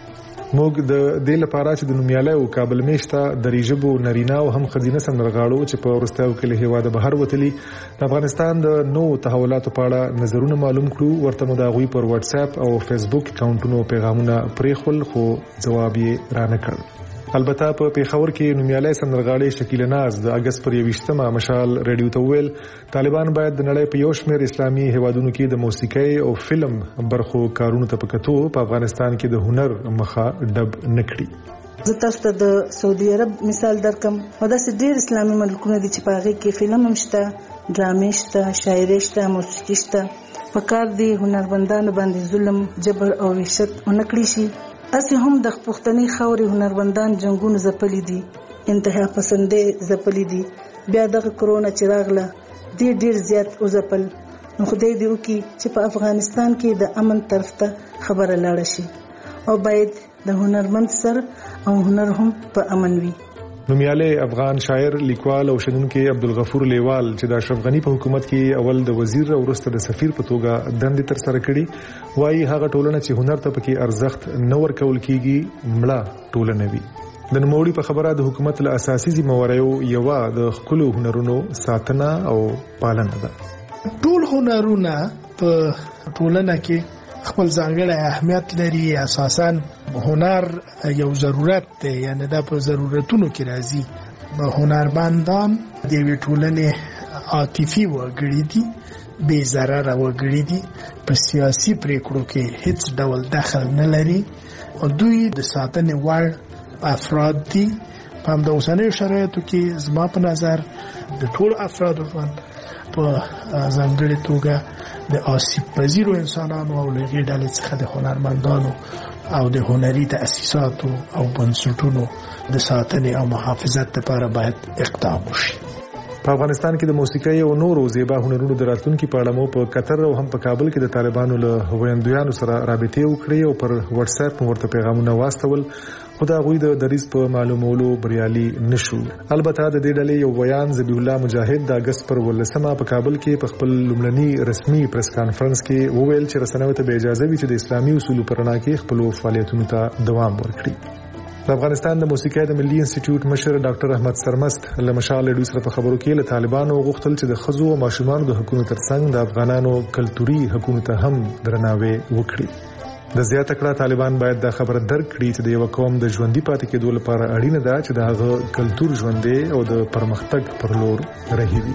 موږ د دې لپاره چې د نومیالي او کابل میشته د ریجبو نرینا او هم خزینه سندرغاړو چې په ورستیو کې له هیواده بهر وتلي د افغانستان د نو تحولاتو په اړه نظرونه معلوم کړو. ورته مو دا غوي پر واتس اپ او فیسبوک اکاونټونو پیغامونه پریخول خو جواب یې رانه کړ. البته په پیښور کې نومیالي سندرغاړي شکیل ناز د اگست پر 28مه مشال رادیو ته ویل طالبان باید د نړۍ په یو شمېر اسلامي هیوادونو کې د موسیقي او فلم برخو کارونو ته پکتو په افغانستان کې د هنر مخه ډب نکړي. زه تاسو ته د سعودي عرب مثال درکم. داسې ډېر اسلامي ملکونه دي چې په هغې کې فلم هم شته، ډرامې شته، شاعري شته، موسیقي شته. پکار دي هنرمندانو باندې ظلم، جبر او وحشت ونه کړی شي. اسې هم د پښتني خاورې هنرمندان جنگونو ځپلي دي، انتها پسندې ځپلي دي. بیا دغه کرونا چې راغله دې ډېر زیات وځپل. نو خدای دې وکړي چې په افغانستان کې د امن طرف ته خبره لاړه شي او باید د هنرمند سر او هنر هم په امن وي. نومیالي افغان شاعر، لیکوال او شنونکي عبدالغفور لیوال چې د اشرف غنی په حکومت کې اول د وزیر او وروسته د سفیر په توګه دندې تر سره کړي، وایي هغه ټولنه چې هنر ته پکې ارزښت نه ورکول کیږي مړه ټولنه وي. د نوموړي په خبره د حکومت له اساسي ذمہواریو یو د خپل هنرونو ساتنه او پالنه ده. ټول هنرونه په ټولنه کې خپل ځانګړی اهمیت لري. اساساً هنر یو ضرورت دی، یعنی دا په ضرورتونو کې راځي. هنرمندان د یوې ټولنې عاطفي وګړي دي، بې ضرره وګړي دي، په سیاسي پریکړو کې هیڅ ډول دخل نه لري او دوی د ساتنې وړ افراد دي. په همدا اوسنیو شرایطو کې زما په نظر د ټول افرادو ژوند په ځانګړې توګه د آسیب پذیرو انسانانو او لږې ډلې څخه د هنرمندانو او د هنري تأسیساتو او بنسټونو د ساتنې او محافظت لپاره باید اقدام وشي. په افغانستان کې د موسیقي او نورو زیبا هنرونو د راتلونکي په اړه مو په قطر او هم په کابل کې د طالبانو له ویاندویانو سره رابطې وکړې او پر واتس اپ ورته پیغامونه واستول، خو د هغوی د دریځ په معلومولو بریالي نشو. البته د دې ډلې یو بیان ذبیح الله مجاهد د اگست پر 18مه په کابل کې په خپل لومړني رسمي پریس کانفرنس کې وویل چې رسنیو ته به اجازه وي چې د اسلامي اصولو پر رڼا کې خپل فعالیتونو ته دوام ورکړي. د افغانستان د موسیقۍ د ملي انسټیټیوټ مشر ډاکټر احمد سرمست له مشال ډوی سره په خبرو کې له طالبانو غوښتل چې د ښځو او ماشومانو د حقوقو ترڅنګ د افغانانو کلتوري حقوقو ته هم درناوی وکړي. د زیاته کړه طالبان باید دا خبره درک کړي چې د یو قوم د ژوندۍ پاتې کېدو لپاره اړینه ده چې د هغه کلتور ژوندۍ او د پرمختګ پر لور رهي وي.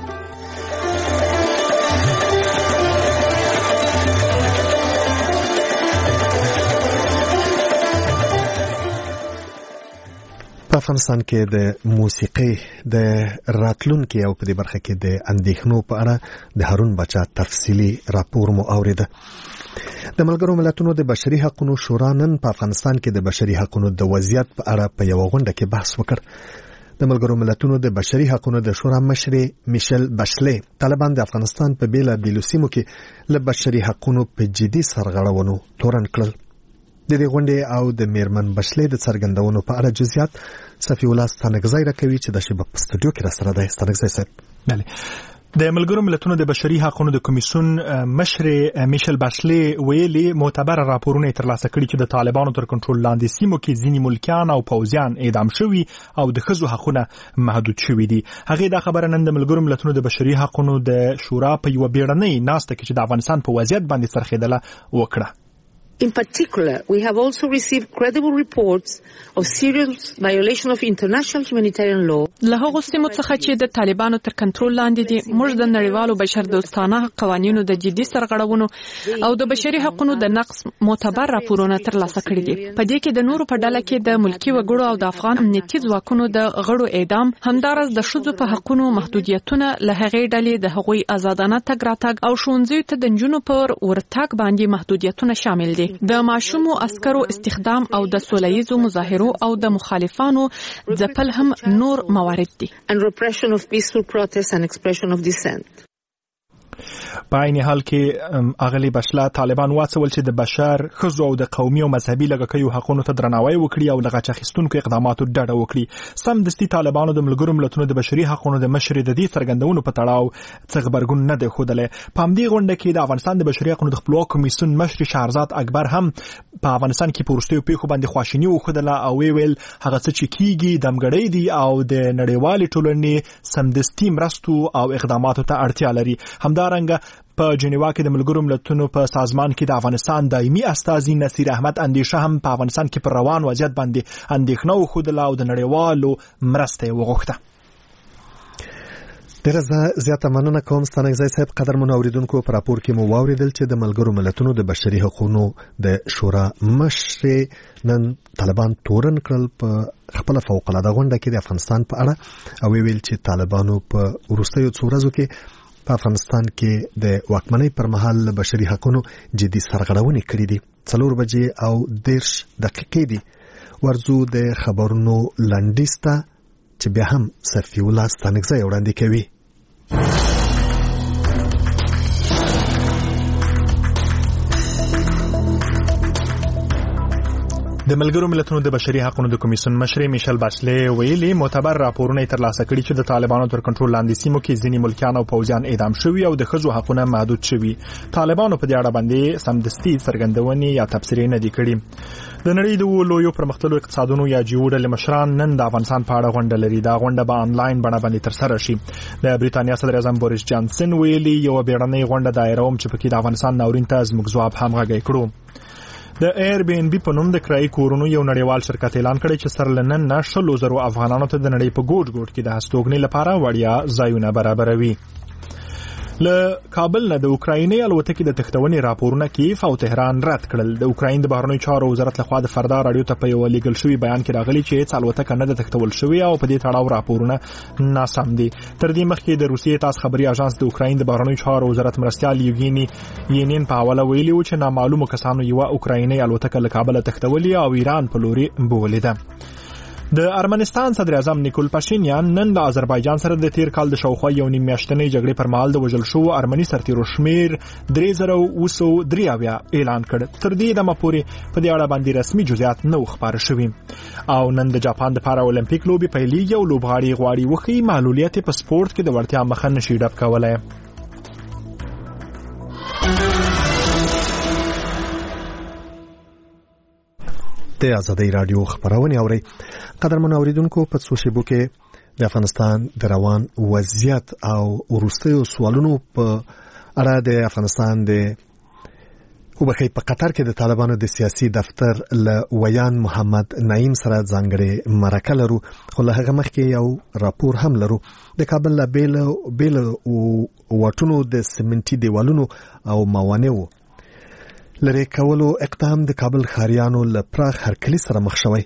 په افغانستان کې د موسیقي د راتلونکي او په دې برخه کې د اندېښنو په اړه د هارون بچا تفصیلی راپور مو اوریده. د ملګرو ملتونو د بشري حقوقو شورا نن په افغانستان کې د بشري حقوقو د وضعیت په اړه په یو غونډه کې بحث وکړ. د ملګرو ملتونو د بشري حقوقو د شورا مشر میشل بشلې طالبان د افغانستان په بیلابیلو سیمو کې له بشري حقوقو په جدي سرغړونو تورن کړل. د دې غونډې او د میرمن بشلې د څرګندونو په اړه جزئیات صفی الله ستانګزای راکوي چې د شباب په سټوډیو کې را سره دی. ستانګزای صاحب. بله، د ملګرو ملتونو د بشري حقوقو د کمیسیون مشر میشل بشلې ویلي معتبر راپورونه ترلاسه کړي چې د طالبانو تر کنټرول لاندې سیمو کې ځینې ملکیان او پوځیان اعدام شوي او د ښځو حقونه محدود شوي دي. هغې دا خبره نن د ملګرو ملتونو د بشري حقوقو د شورا په یوه بیړنۍ ناسته کې چې د افغانستان په وضعیت باندې څرخېدله وکړه. In particular, we have also received credible reports of serious violation of international humanitarian law. له هغو سیمو څخه چې د طالبانو تر کنټرول لاندې دي، موږ د نړیوالو بشردوستانه قوانینو د جدي سرغړونو او د بشري حقوقو د نقض معتبر راپورونه ترلاسه کړي دي. په دې کې د نورو په ډله کې د ملکی وګړو او د افغان امنیتي ځواکونو د غړو اعدام، همدارس د ښځو په حقوقو محدودیتونه، له هغې ډلې د هغوی آزادانه تګ راتګ او ښوونځیو ته د نجونو پر ورتګ باندې محدودیتونه شامل دي. د ماشومو عسکرو استخدام او د سولهییزو مظاهرو او د مخالفانو ځپل هم نور موارد دي. And repression of peaceful protests and expression of dissent. په عین حال کې اغلی بشلا طالبان واڅول چې د بشر خزو او د قومي او مذهبي لږکیو حقوقو ته درناوی وکړي او لغه چخستونکو اقداماتو ډډه وکړي. سم دستي طالبانو د ملګرو ملتونو د بشري حقوقو د مشر د دې څرګندونو په تړاو څه خبرګون نه دی خوده. په همدې غونډه کې د افغانستان د بشري حقوقو د خپلواک کمیسیون مشر شهرزاد اکبر هم په افغانستان کې پورستیو پیښو باندې خواشینی وخدله او ویل هغه څه چې کیږي دمګړی دي او د نړیوال ټولنې سمدستي مرستو او اقداماتو ته اړتیا لري. همدارنګه په جنیوا کې د ملګرو ملتونو په سازمان کې د افغانستان دایمي استازي نصیر احمد اندیشه هم په افغانستان کې پر روان وضعیت باندې اندېښنه وښودله او د نړیوالو مرسته وغوښته. ډېره زیاته مننه کوم ستانکزی صاحب. قدرمن اوریدونکو په راپور کې مو واوریدل چې د ملګرو ملتونو د بشري حقوقو د شورا مشر نن طالبان تورن کړل په خپل فوق العاده غونډه کې د افغانستان په اړه او ویل چې طالبانو په وروستیو څو ورځو کې په افغانستان کې د واکمنۍ پر مهال بشري حقوقو جدي سرغړونې کړې دي. 4 بجې او 10 دقیقې دي. ورزو د خبرونو لنډیسته چې بیا هم صفی الله ستانکزی وړاندې کوي. د ملګرو ملتونو د بشري حقوقو د کمیسیون مشر میشل باشلې ویلي معتبر راپورونه ترلاسه کړي چې د طالبانو تر کنټرول لاندې سیمو کې ځینې ملکیان او پوځیان اعدام شوي او د ښځو حقونه محدود شوي. طالبانو په دې اړه باندې سمدستي څرګندونې یا تبصرې نه دي کړي. د نړۍ د لویو پرمختللو اقتصادونو یا جي ډلې مشران نن د افغانستان په اړه غونډه لري. دا غونډه به آنلاین بڼه باندې ترسره شي. د بریتانیا صدر اعظم بوریس جانسن ویلي یو بیړنۍ غونډه دایره چې پکې د افغانستان ناورین ته زموږ ځواب هم غږی کړو. د ایر بی ان بی په نوم د کرایي کورونو یو نړیوال شرکت اعلان کړی چې سره لنن 100,000 افغانانو ته د نړۍ په ګوټ ګوټ کې د هستوګنې لپاره وړیا ځایونه برابروي. له کابل نه د اوکرایني الوتکې د تښتونې راپورونه کیف او تهران رد کړل. د اوکراین د بهرنیو چارو وزارت لخوا د فردا رادیو ته په یو لیګل شوی بیان کې راغلی چې الوتکه نه د تښتول شوی او په دې تړاو راپورونه ناسم دي. تر دې مخکې د روسیې تاس خبري اژانس د اوکراین د بهرنیو چارو وزارت مرستیال یوګینی یینین په حواله ویلي و چې نامعلومو کسانو یو اوکرایني الوتکه له کابل تښتولې او ایران په لوري بولیده. د ارمنستان صدر اعظم نیکول پاشینیان نن د آذربایجان سره د تیر کال د شاوخوا یو نیم میاشتنۍ جګړې پر مهال د وژل شوو ارمني سرتیرو شمیر 3993 اعلان کړ. تر دې دمه پورې په دې اړه باندې رسمي جزئیات نه خبر شوي. او نن د جاپان د پارا اولمپیک لوبي پیلېږي او لوبغاړي غواړي وخی معلولیت په سپورت کې د وړتیا مخه نشي ډب کولای. د آزادۍ رادیو خبرونه اوري. قدرمن اوریدونکو په سوشل کې د افغانستان د روان وضعیت او وروستیو سوالونو په اړه د افغانستان د وبخې په قطر کې د طالبانو د سیاسي دفتر له ویان محمد نعیم سره ځانګړي مرکه لرو. خو له هغه مخکې یو راپور هم لرو. د کابل له بیل واټونو د سمنټي دیوالونو او موانعو لري کولو اقدام د کابل خاریانو له پراخ هرکلی سره مخ شوی.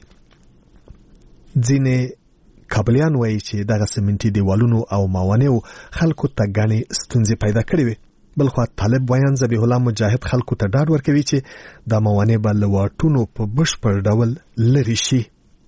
ځینې کابلیان وایي چې دغه سمنټي دیوالونو او موانعو خلکو ته ګڼې ستونزې پیدا کړې وي. بلخوا طالب ویان ذبیح الله مجاهد خلکو ته ډاډ ورکوي چې دا موانع به له واټونو په بشپړ ډول لرې شي.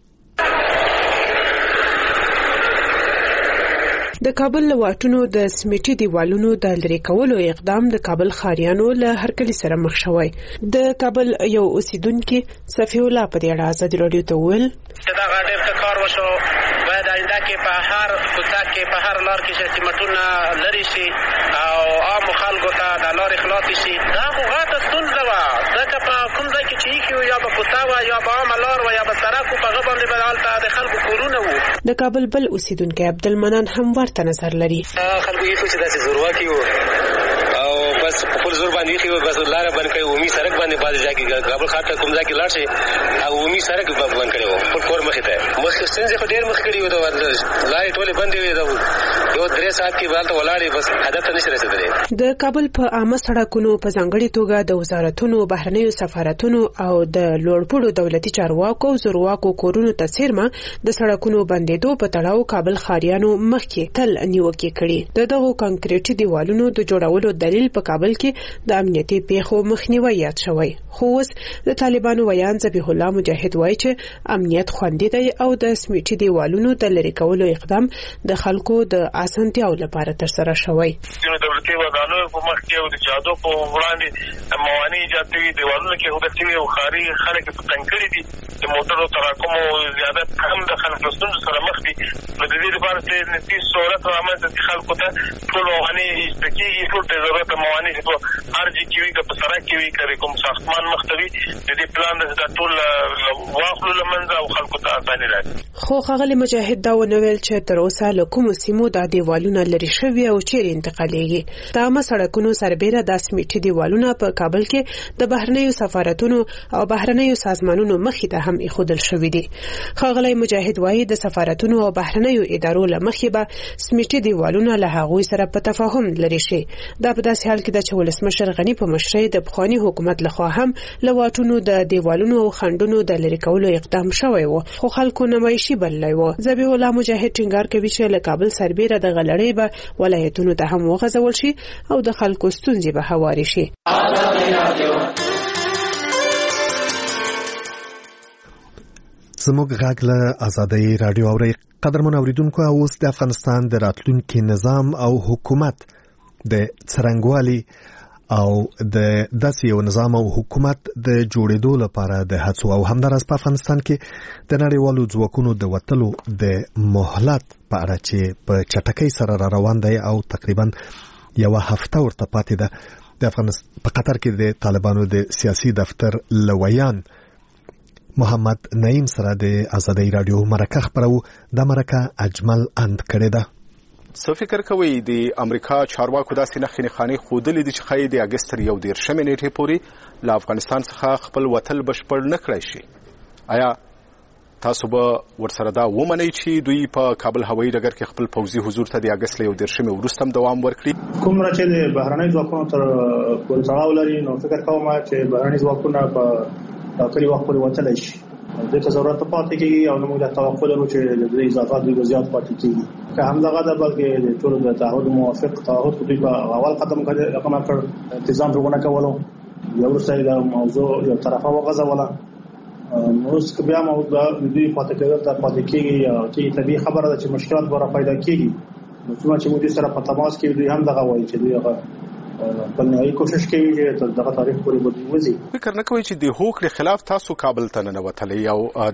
د کابل له واټونو د سمټي دیوالونو د لرې کولو اقدام د کابل خاریانو له هرکلی سره مخ شوی. د کابل یو اوسیدونکو صفی الله په دې اړه آزاد رادیو ته ویل چې دا غاډر کار وشو باید آینده کې په هر کوڅه کې په هر لار کې چې سمټونه لري شي او عام خلکو ته د لارې خلاص شي. دا خو غاټه ستونزه وه ځکه په کوم ځای کې چې یا په کوڅه وه یا په عامه لار وه یا په سړک وو په هغه باندې به هلته د خلکو کورونه وو. د کابل بل اوسیدونکی عبدالمنان هم ورته نظر لري. خلکو یې چې داسې زورواکي وو او بس په خپل زور باندې یې بس لاره بند کړې عمومي سړک باندې بعضې ځای کې کابل ښار ته کوم ځای کې لاړ شي او عمومي سړک بند کړی وو خپل کور مخې ته. مخکې ستونزې خو ډېر مخکې کړي وو لارې ټولې بندې وې یو 3 ساعت کې به هلته ولاړې بس هدف ته نشي رسېدلی. د کابل په عامه سړکونو په ځانګړې توګه د وزارتونو بهرنیو سفارتونو او د لوړپوړو دولتي چارواکو او زورواکو کورونو ته څیرمه د سړکونو بندېدو په تړاو کابل خاریانو مخکې تل نیوکې کړي. د دغو کانکریټي دیوالونو د جوړولو دلیل په کابل کابل کې د امنیتي پیښو مخنیوي یاد شوی. خو اوس د طالبانو ویان ذبیح الله مجاهد وایي چې امنیت خوندي دی او د سمیټي دیوالونو د لرې کولو اقدام د خلکو د اسانتیاو لپاره ترسره شوی. د دولتي ودانیو په مخ کې او د جادو په وړاندې موانع ایجاد شوي، دیوالونه کې هوډه شوي او ښاري خلک په تنګ کړي دي. د موټرو تراکم او زیادت هم د خلک له ستونزو سره مخ دي. نو د دې لپاره چې نسبي سهولت رامنځته شي، خلکو ته ټول موانع ایسته کېږي، ټول ته ضرورت موانع چې په هر ځای کې وي، که په سړک کې وي، که کوم ساختمان مخ ته وي، د دې پلان د ټول واخلو له منځه او خلکو ته اساني راځي. خو ښاغلي مجاهد دا ونه ویل چې تر اوسه له کومو سیمو دا دیوالونه لرې شوي او چیرې انتقالېږي. د عامه سړکونو سربیره دا سمیټي دیوالونه په کابل کې د بهرنیو سفارتونو او بهرنیو سازمانونو مخې ته هم ایښودل شوي دي. ښاغلی مجاهد وایي د سفارتونو او بهرنیو ادارو له مخې به سمیټي دیوالونه له هغوی سره په تفاهم لرې شي. دا په داسې حال کې ده چې ولسمشر غني په مشرۍ د پخواني حکومت لخوا هم له واټونو د دیوالونو او خنډونو د لرې کولو اقدام شوی و، خو خلکو نمایشي بللی و. ذبیح الله مجاهد ټینګار کوي چې له کابل سربیره دغه لړۍ به ولایتونو ته هم وغځول شي او د خلکو ستونزې به هوارې شي. زموږ غږ له آزادۍ رادیو اوري. قدرمن اوریدونکو، اوس د افغانستان د راتلونکي نظام او حکومت د څرنګوالي او د داسې یو نظام او حکومت د جوړېدو لپاره د هڅو او همداراز په افغانستان کې د نړیوالو ځواکونو د وتلو د مهلت په اړه چې په چټکۍ سره را روان دی او تقریبا یو هفته ورته پاتې ده. د افغانستان په قطر کې د طالبانو د سیاسي دفتر لویان محمد نعیم سره د آزادۍ رادیو مرکه خبرو. د مرکه اجمل اند کړی ده. څه فکر کوي د امریکا چارواکو داسې نښې نښانې ښودلې دي چې ښایي د اګست 21 نیټې پورې له افغانستان څخه خپل وتل بشپړ نه کړی شي؟ آیا تاسو به ورسره دا ومنئ چې دوی په کابل هوایي ډګر کې خپل پوځي حضور ته د اګست 21 وروسته هم دوام ورکړي؟ کومره چې د بهرنۍ ځواکونو تر پورې تړاو لري، نو فکر کوم چې بهرنۍ ځواکونه په ټاکلي وخت پورې وتلی شي. دې ته ضرورت پاتې کېږي او موږ د توقع لرو چې د دې اضافات دوی زیات پاتې کېږي. که همدغه ده، بلکې د ټولو د تعهد موافق تعهد دوی په اول قدم کړ، التزام ورونه کولو، یو وروسته د موضوع یو طرفه وغځوله. نو اوس که بیا موضوع دوی پاتې کېدل ته پاتې کېږي، چې طبیعي خبره ده چې مشکلات به را پیدا کېږي. نو څومره چې موږ سره په تماس کې دوی هم دغه وایي چې دوی په نهایي کوشش کوي چې دغه تاریخ پورې بدلون وځي. فکر نه کوي چې د هوکړې خلاف تاسو کابل ته ننوتلی او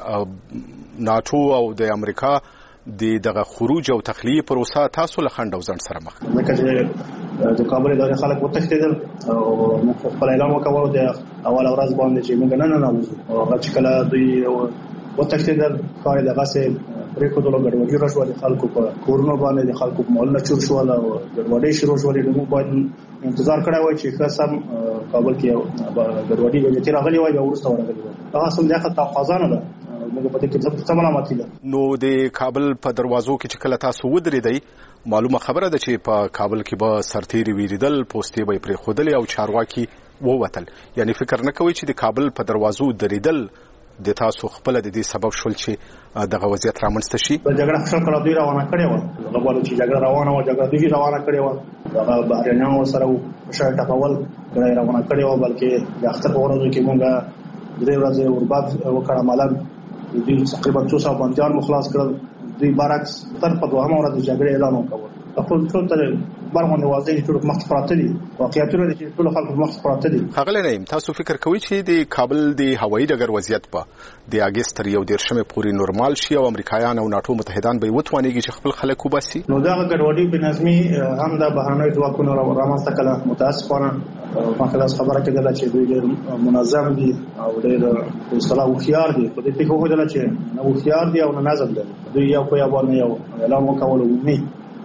د ناتو او د امریکا دغه خروج او تخلیه پروسه تاسو له خنډ او ځنډ سره مخ؟ ځکه چې د کابل ادارې خلک وتښتېدل او موږ خپل اعلان وکړو د اول ورځ باندې چې موږ نه ننوځو. هغه چې کله دوی وتښتېدل، ښایي دغسې پرېښودلو ګډوډي راشوه، د خلکو په کورونو باندې د خلکو په مالونه چور شول او ګډوډۍ شروع شولې. نو موږ باید انتظار کړی وای چې ښه سم کابل کې ګډوډي به چې راغلې وای، بیا وروسته ورغلې وای. هغه سم د تقاضا نه ده، موږ په دې کې څه ملامتي ده. نو د کابل په دروازو کې چې کله تاسو ودرېدئ، معلومه خبره ده چې په کابل کې به سرتیري ویریدل، پوستې به یې پرېښودلې او چارواکي ووتل. یعنی فکر نه کوئ چې د کابل په دروازو درېدل د تاسو خپل د دې سبب شول چې دغه وضعیت رامنځته شي؟ جګړه خپل کړه دوی روانه کړې و، هغه وایي چې جګړه روانه و، جګړه دوی روانه کړې و، هغه بهرنیانو سره شاید ټاپول کړه روانه کړې و. بلکې د اختر په ورځو کې موږ درې ورځې اورباب وکړه، مالن دوی تقریبا 200 بندیان مخلاص کړل. دوی برعکس تر په دوامه ورځ جګړه اعلان وکړ. خپل ټول ته برمن واضح ټول مخ پراته دي، واقعیتونه دي چې ټول خلک مخ پراته دي. ښاغلی نعیم، تاسو فکر کوئ چې د کابل د هوایي ډګر وضعیت په د اګست 21 پورې نورمال شي او امریکایان او ناتو متحدان به وتوانیږي چې خپل خلک وباسي؟ نو دا ګډوډي بنظمي هم د بهرنیو ځواکونو رامنځته کړه. متاسفانه مخکې خبره کېدله چې دوی ډېر منظم دي او ډېر اصطلاح هوښیار دي، خو دې ته وښودله چې نه هوښیار دي او نه نظم لري. دوی یو په یو باندې یو اعلان وکول عمومي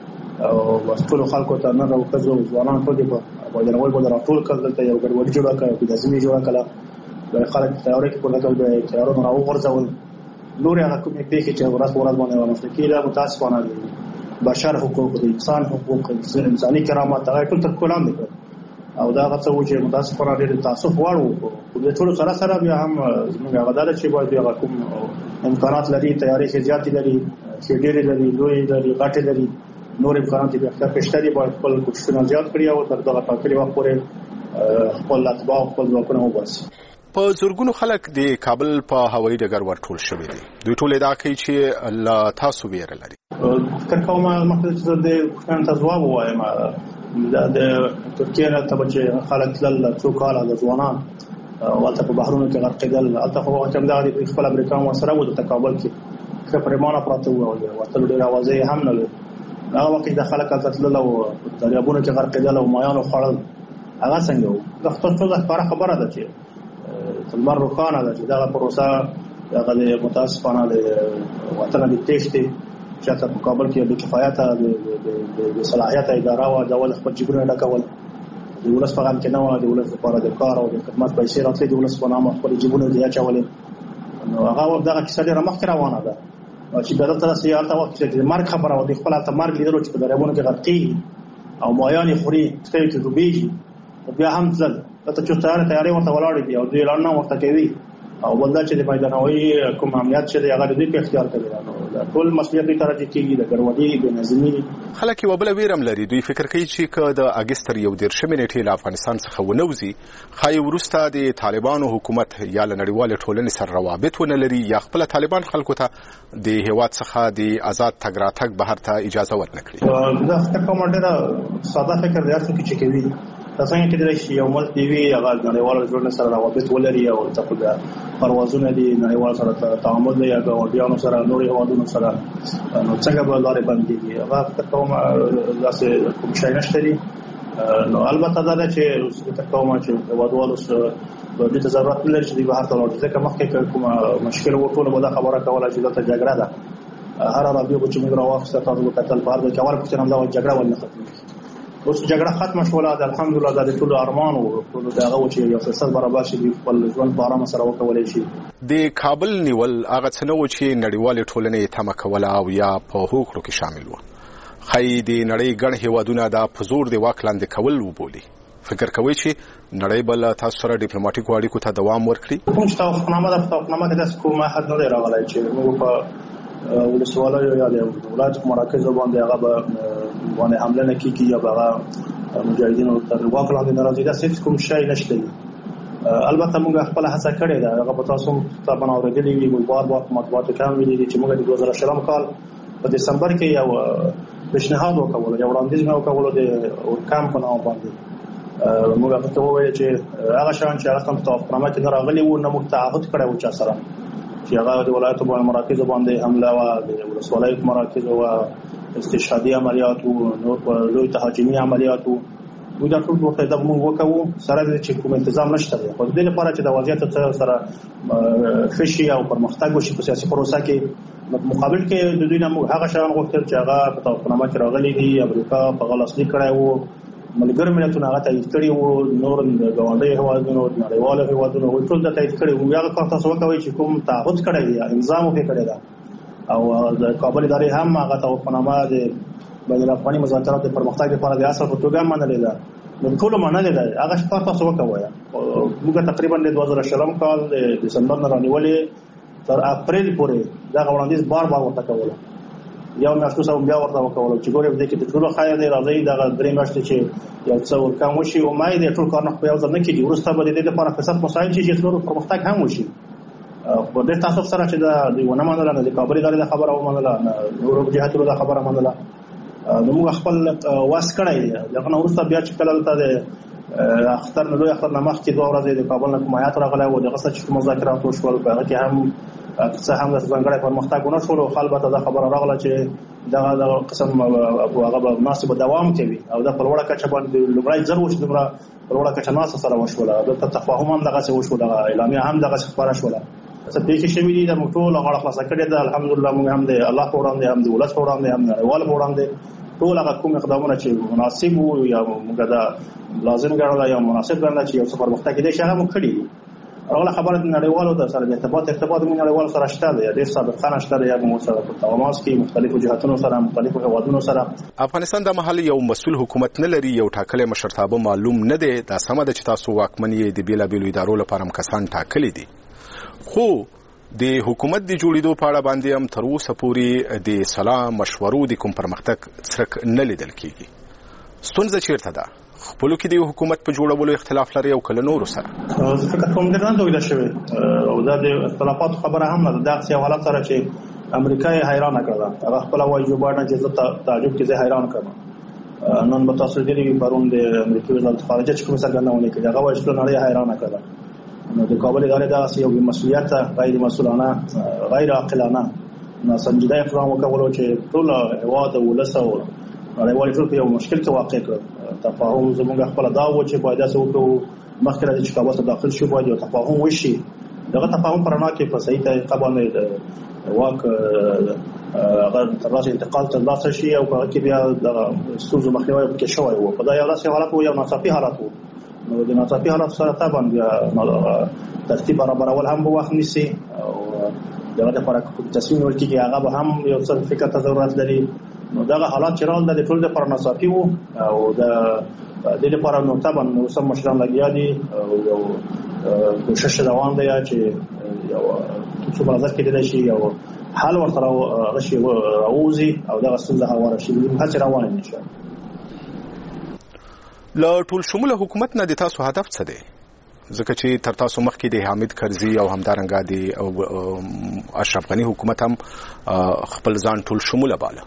او ټول خلکو ته نه راوځو، ځوانان ټول په بازارول باندې راټول کړل. دلته یو ګډوډي جوړه کړه، په لازمي جوړه کړه، خلک تیاری کې پورته کړل، تیارونه راوغورځول. نور هغه کومې پیښې چې ورځ په ورځ باندې رامنځته کېږي، متاسفانه بشر حقوق، د انسان حقوق، انساني کرامت هغه ټول تر کولام دي او دا هغه څه چې متاسفانه ډېر تاسف وړ وو. د ټول سره سره بیا هم زموږ غواړي چې باید هغه کوم امکانات لري، تیاری کې زیات لري، چې ډېر لري، دوی لري، غاټه لري، نور امکانات به اختیار کشتري باید خپل کوششونه زیات کړي او تر دغه ټاکلي وخت پورې خپل اتباع او خپل ځواکونه وباسي. په زورګونو خلک د کابل په هوایي ډګر ورټول شوي دي. دوی ټول ادعا کوي چې له تاسو ویره لري. فکر کوم مخکې چې د کوم ځواب وایم د ترکیه نه ته چې خلک تل څو کال د ځوانان والته په بحرونو کې غرقېدل البته خو وخت هم د خپل امریکا مو سره و د تکابل کې خبرمانه پراته و او وته ډېر اوازې هم نه لري. هغه وخت د خلک تل او دریابونو کې غرقېدل او مایانو خړل هغه څنګه و د خپل خبره ده چې تلمر روخانه ده چې دا پروسه هغه د متاسفانه د وطن د تېشته چې په کابل کې د کفایت د صلاحیت اداره او د ول خپل جبرونه ډکول د ولس په غم کې نه و د ولس لپاره د کار او د خدمات پیسې راتلې د ولس په نامه خپل جبرونه دی اچولې نو هغه دغه کیسه ډېره مخکې روانه ده چې بدل تر سیالته وخت چې مرګ خبره و د خپل ته مرګ لیدلو چې په دریابونو کې غرقي او مایان خوري ستې کې دوبېږي بیا هم ځل ته چې تیارې ورته ولاړې دي او دوی اعلان ورته کوي او بلدا چې د میدانوي کوم امنیت چې هغه دوی په اختیار کوي نو ټول مسؤلیت تر دې کېږي د ګډوډۍ د نظمي خلک یو بل ویرم لري. دوی فکر کوي چې د اگست 1 نیټې له افغانستان څخه ونوځي خای ورسته د طالبانو حکومت یا نړیوال ټولنې سره روابط ونه لري یا خپل طالبان خلکو ته د هیواد څخه د آزاد تګ راتګ بهر ته اجازه ورنکړي. دا فکر کوم ډېر ساده فکر دی چې کوي څنګه چې د یو ملک دی وی هغه نړیوال ژوند سره روابط ولري او تقریبا پروازونه دي نړیوال سره تعامل دی یا ګاونډیانو سره نوري هوادونو سره نو څنګه به لارې باندې دي هغه کوم داسې کوم شي نشته دي. نو البته دا چې کوم چې هوادوالو سره د دې ضرورت لري چې بهر ته لاړ ځکه مخکې کوم مشکل وټول به دا خبره کوله چې دا جګړه ده هر رادیو چې موږ راوخسته تاسو وکړل بهر د کول په څیر دا جګړه ولنه ختمه اوس جګړه ختمه شوله الحمدلله د ټول ارمان او ټول دغه چې یو فرصت برابر شي خپل ژوند په آرام سره وکولای شي. د کابل نیول هغه څه نه و چې نړیوال ټولنې تمه کوله او یا په هوکړو کې شامل و. خای د نړۍ ګڼ هیوادونه د پزور د واک لاندې کول وبولي. فکر کوي چې نړۍ بل تاسو سره ډیپلوماټیک اړیکو ته دوام ورکړي. کوم توافقنامه کې د کومه حد نه راغلی چې موږ په ولسواله یا د ولایت مراکز باندې هغه باندې حمله نه کیږي یا هغه مجاهدینو تر واک لاندې ناراضي ده هیڅ کوم شی نشته. البته موږ خپل هڅه کړې ده هغه په تاسو ته بناورېدلې وي موږ بار مطبوعات کام ویلي چې موږ د 2020 کال په دسمبر کې یو پیشنهاد وکړو یو وړاندیز وکړو د کام په نام باندې موږ ته وویل چې هغه شان چې هغه تم توافقنامه کې راغلي وو نو موږ تعهد کړو چې سره چې هغه د ولایتو باندې مراکز باندې حمله او د ولسوالیت مراکز او استشهادي عملیات او نور لوی تهاجمي عملیات موږ د ټول وخت د موږ وکړو سره چې کوم تنظیم نشته خو د دې لپاره چې د وضعیت سره خشي او پرمختګ وشي په سیاسي پروسه کې مقابل کې د دوی نه هغه شان غوښتل چې هغه په توافقنامه کې راغلي دي امریکا په غلطي کړی وو ملګر ملتونه هغه تایید کړي وو نور د ګاونډي هوادونو نړیوال هوادونو ټول د تایید کړي وو هغه کار تاسو وکوي چې کوم تعهد کړی دی الزام وکړي کړی دا او د کابل ادارې هم هغه توافقنامه د بین الافغاني مذاکرات د پرمختګ لپاره د اصل په توګه منلې ده نو ټول منلې ده هغه کار تاسو وکوي موږ تقریبا د 2020 کال د دسمبر نه رانیولې تر اپریل پورې دا وړاندیز بار ورته کوله یو میاشتو سم بیا ورته وکول چې ګورې دې کې د ټول خایې دی راځي دا درې میاشتې چې یو څو ورکم وشي او مې دې ټول کار نه خو یو ځل نه کیږي ورسته به دې لپاره فساد مساعد شي چې ټول پرمختګ هم وشي په دې تاسو سره چې دا ونه منل نه د کابل ادارې د خبره ومنله نور جهاتونو د خبره منله نو موږ خپل واس کړی دی لکه نو ورسته بیا چې کله ته اختر نه دوی اختر نه مخکې دوه ورځې د کابل نه کومایات راغلی او دغه څه چې مذاکرات وشول په هغه کې هم څه هم د ځنګړې پرمختګ ونه شول او البته دا خبره راغله چې دا قسم هغه به مناسب دوام کوي او دا په وړه کچه باندې لومړی ضرورت چې دغه په وړه کچه ناس سره وشول د تفاهم هم دغه څه وشول اعلامیه هم دغه څه خبره شول څه دې شي ویلي د ټول هغه خلاص کړي دا الحمدلله موږ هم د الله په وړاندې هم د ولادت په وړاندې هم د نړیوال په وړاندې ټول هغه کوم اقدامونه چې مناسب وو یا موږ دا لازم ګڼل یا مناسب ګڼل چې یو څه پرمختګ دې شي هغه کړی هغه خبره د نړیوالو د سره د ارتباط موږ نړیوال سره شته دی د سابق خان شته یا موږ سره په تماس کې مختلفو جهاتونو سره مختلفو هوادونو سره افغانستان د محلي یو مسؤل حکومت نه لري یو ټاکلې مشرتابه معلوم نه دی دا سم ده چې تاسو واکمنۍ د بیلابیلو ادارو لپاره کسان ټاکلي دي خو د حکومت د جوړېدو په اړه باندې هم تر اوسه پورې د سلام مشورو د کوم پرمختګ څرک نه لیدل کیږي. ستونزه چیرته ده؟ خپلو کې د حکومت په جوړولو اختلاف لري او کله نورو سره؟ فکر کوم ډېر نه ویل شوی او دا د اختلافاتو خبره هم نه ده. دا څه حالت سره چې امریکا یې حیرانه کړه. هغه خپل وایي جو بایدن چې تعجب کې زه حیران کړم. نن به تاسو دې پرون د امریکا وزارت خارجه چې کوم څرګندونه کړې هغه وایي چې نړۍ حیرانه کړه. نو د کابل ادارې دا یو بې مسؤلیت غیر مسؤلانه غیر عاقلانه ناسنجیده اقدام وکولو چې ټول هیواد ولس او نړیوال ټول په یو مشکل کې واقع کړ. تفاهم زموږ خپل دا و چې باید تاسو وکړو مخکې راځي چې کابل ته داخل شو باید یو تفاهم وشي. دغه تفاهم پرانا کې په صحیح طریقه باندې واک هغه ترلاسه انتقال ترلاسه شي او په کې بیا د ستونزو مخنیوي کې شوی و. په دا یو داسې حالت و یو ناڅاپي حالت و. نو د ناڅاپي حالت سره طبعا ترتیب برابرول هم وخت نیسي او دغه لپاره تصمیم ونیول کېږي هغه به هم یو څه فکر ته ضرورت لري. نو دغه حالات چې راغله د ټول لپاره ناڅاپي وو او د دې لپاره نو طبعا سم مشران لګیا دي او یو کوشش روان دی چې یو څه بازار کې دی شي او حل ورته راشي اوزي او دغه ستونزه هواره شي هڅه روانه نشي. له ټول شموله حکومت نه د تاسو هدف څه دی؟ ځکه چې تر تاسو مخکې د حامد کرزي او همدارنګه د اشرف غني حکومت هم خپل ځان ټول شموله باله.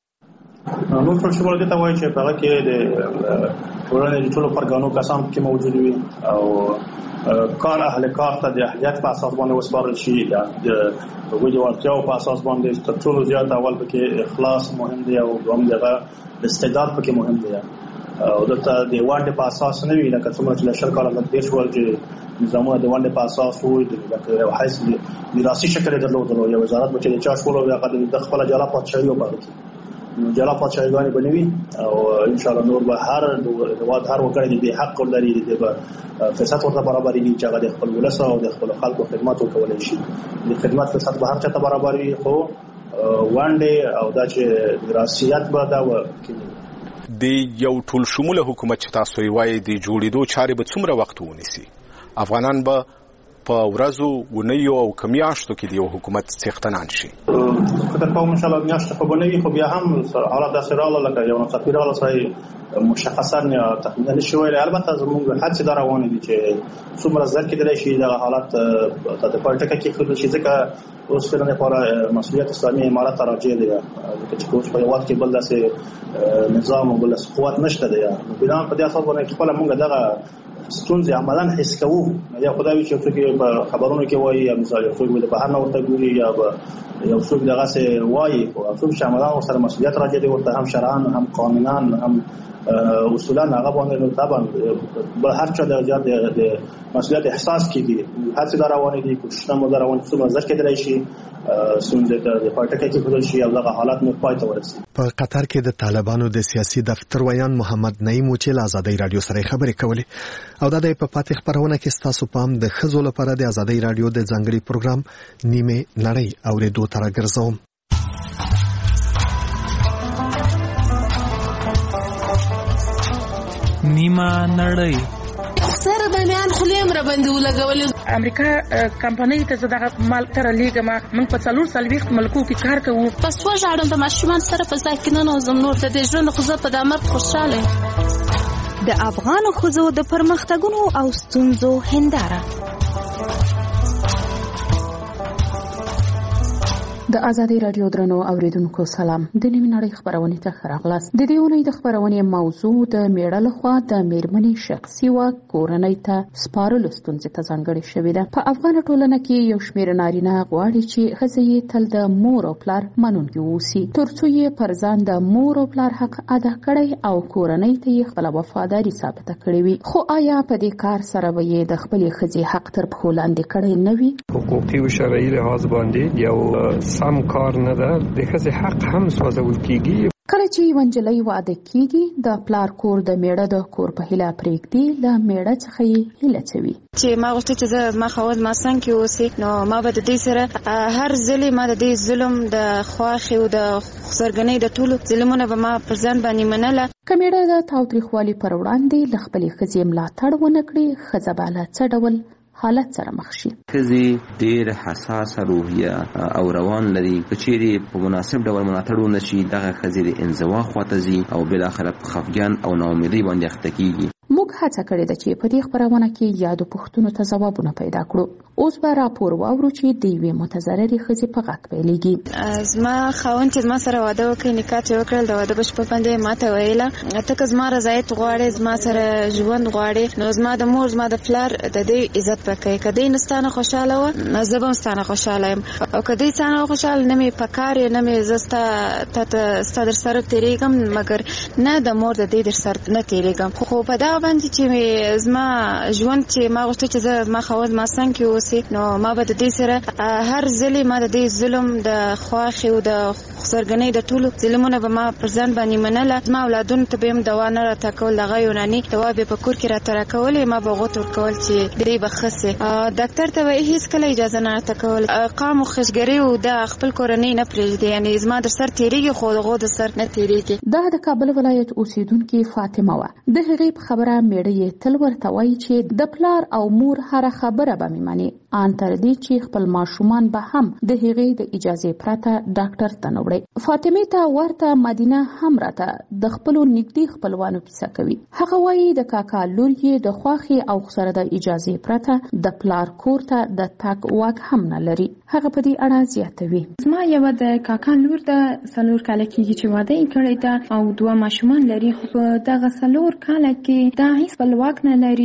نو ټول شموله دې ته وایي چې هغه کې د ټولنې د ټولو پرګانو کسان کې موجود وي او کار اهل کار ته د اهلیت په اساس باندې وسپارل شي. د وجوهاتیو په اساس باندې تر ټولو زیات اول پکې اخلاص مهم دی او دوم دغه استعداد پکې مهم دی او دلته د وانډې په اساس نه وي لکه څومره چې لشل کاله د دې شول چې نظامونه د وانډې په اساس وي لکه یو حیث میراثي شکل درلودلو یو وزارت چې د چا شول او هغه د خپل جلا پاتشاهي وباغي جلا پاتشاهيګانی بنوي او ان شاء الله نور به هر هواد هر وګړي د حق لري د فساد ورته برابرۍ چې هغه د خپل ولس او د خپل خلکو خدمات وکولای شي. د خدمات فساد به هر چاته برابرۍ خو وانډې او دا چې راسيات به دا وکړي. د یو ټول شموله حکومت چې تاسو یې وایي د جوړېدو چارې به څومره وخت ونیسي؟ افغانان به په ورځو ونیو او کمیاشتو کې د یو حکومت څښتنان شي؟ فکر کوم ان شاء الله میاشته خو بنوي خو بیا هم حالات داسې راغله لکه یو ناڅاپي راغله سړی مشخصا تخمین نشي ویلی. البته زموږ هڅې دا روانې دي چې څومره زر کېدلی شي دغه حالات ته په ټکه کې ښودل شي ځکه اوس فعلا لپاره مسؤلیت اسلامي امارت ته راجع دی ځکه چې اوس په هېواد کې بل داسې نظام او بل قوت نشته دی. بنا په دې اساس باندې خپله موږ دغه ستونزې عملاً حس کوو. یا خدای وي چې څوک په خبرونو کې وایي یا مثال یو څوک د بهر نه ورته ګوري یا یو څوک دغسې وایي خو څوک چې عملاً ورسره مسؤلیت راجع دی ورته هم شرعاً هم قانوناً هم اصولا هغه باندې طبعا هر چا د مسؤلیت احساس کیږي. هڅه دا روانې دي کوشش هم دا روانې څومره زر کېدلی شي ستونزې د پټکه کې ښودل شي او دغه حالات نور پای ته ورسي. په قطر کې د طالبانو د سیاسي دفتر ویان محمد نعیم چې له آزادۍ رادیو سره خبرې کولې او دا د په پاتې خبرونه کې ستاسو پام د ښځو لپاره د آزادۍ رادیو د ځانګړي پروګرام نیمه نړۍ اورېدو ته راګرځوم. نیمه نړۍ سره د میان خلیم را باندې ولګولې. امریکا کمپنۍ ته زداغه مال تر لیګه ما من په 4 ملکو کې کار کوو. پس وژاړم د ماشومان سره په ځای کې نه نوزم نور د ژوند خو زه په دامر خوشاله. د افغان ښځو د پرمختګونو او ستونزو هنداره. د آزادۍ رادیو درنو اوریدونکو سلام. د نیمه نړۍ خبرونه ته راغلاست. د دې اونۍ د خبرونې موضوع د میړه لخوا د میرمنې شخصي واک کورنۍ ته سپارلو ستونزې ته ځانګړې شوې ده. په افغان ټولنه کې یو شمېر نارینه غواړي چې ښځې یې تل د مور او پلار منونکي واوسي ترڅو یې پر ځان د مور او پلار حق ادا کړي او کورنۍ ته یې خپله وفاداري ثابته کړې وي. خو آیا په دې کار سره به یې د خپلې ښځې حق تر پښو لاندې کړی نه وي؟ حقوقي او شرعي لحاظ باندې یو سم کار نه ده. د ښځې حق هم سوځول کیږي. کله چې یوه نجلۍ واده کیږي د پلار کور د میړه د کور په هیله پرېږدي له میړه څخه یې هیله څوي چې ما غوښتل چې ما خاوند ما څنګ کې اوسي نو ما به د دې سره هر ځلې ما د دې ظلم د خواښې او د خسرګنۍ د ټولو ظلمونه به ما پر ځان باندې منله. که میړه د تاوتریخوالي پر وړاندې له خپلې ښځې ملاتړ ونه کړي ښځه به له څه ډول حالت سره مخ شي. ښځې ډېر حساسه روحیه او روان لري، که چیرې په مناسب ډول ملاتړ ونشي دغه ښځې د انزوا خواته ځي او بالاخره په خفګان او ناامیدۍ باندې اخته کیږي. موږ هڅه کړې ده چې په دې خبرونه کې یادو پوښتنو ته ځوابونه پیدا کړو. اوس به راپور واورو چې د یوې متضررې ښځې په غږ پیلېږي. زما خاوند چې زما سره واده وکړ، نکاح چې وکړل، د واده بشپړ باندې ماته ویله ته که زما رضایت غواړې، زما سره ژوند غواړې، نو زما د مور زما د پلار د دې عزت وکړې. که دې نستانه خوشاله وه زه به هم ستانه خوشاله یم، او که دې ستانه خوشاله نه مې په کار یې، نه مې زه ستا در سره تېرېږم، مګر نه د مور د دې در سره نه تېرېږم. خو په دغه باندې چې زما ژوند چې ما غوښته چې زه زما خاوند ما څنګ کې اوسي، نو ما به د دې سره هر ځلې ما د دې ظلم د خواښې او د خسرګنۍ د ټولو ظلمونه به ما پر ځان باندې منله. زما اولادونو ته به هم دوا نه راته کول، دغه یوناني دوا به په کور کې راته راکولې، ما به غوت ورکول چې دې به ښه سي. ډاکټر ته به هېڅ کله اجازه نه راته کول. قام او خشګري او د خپل کورنۍ نه پرېږدي، یعنې زما در سر تېرېږي خو د هغو د سر نه تېرېږي. دا د کابل ولایت اوسیدونکې فاطمه وه. د هغې په خبره میړه یې تل ورته وایي چې د پلار او مور هره خبره به مې مني، ان تر دې چې خپل ماشومان به هم د هغې د اجازې پرته ډاکټر ته نه وړي. فاطمه ته ورته مدینه هم راته د خپلو نږدې خپلوانو کیسه کوي. هغه وایي د کاکا لور یې د خواښې او سره د اجازې پرته د پلار کور ته د تګ واک هم نه لري. هغه په دې اړه زیاتوي. زما یوه د کاکا لور ده، 4 کاله کېږي چې واده یې کړی ده او 2 ماشومان لري، خو په دغه 4 کاله کې دا هیڅ خپلواک نه لري.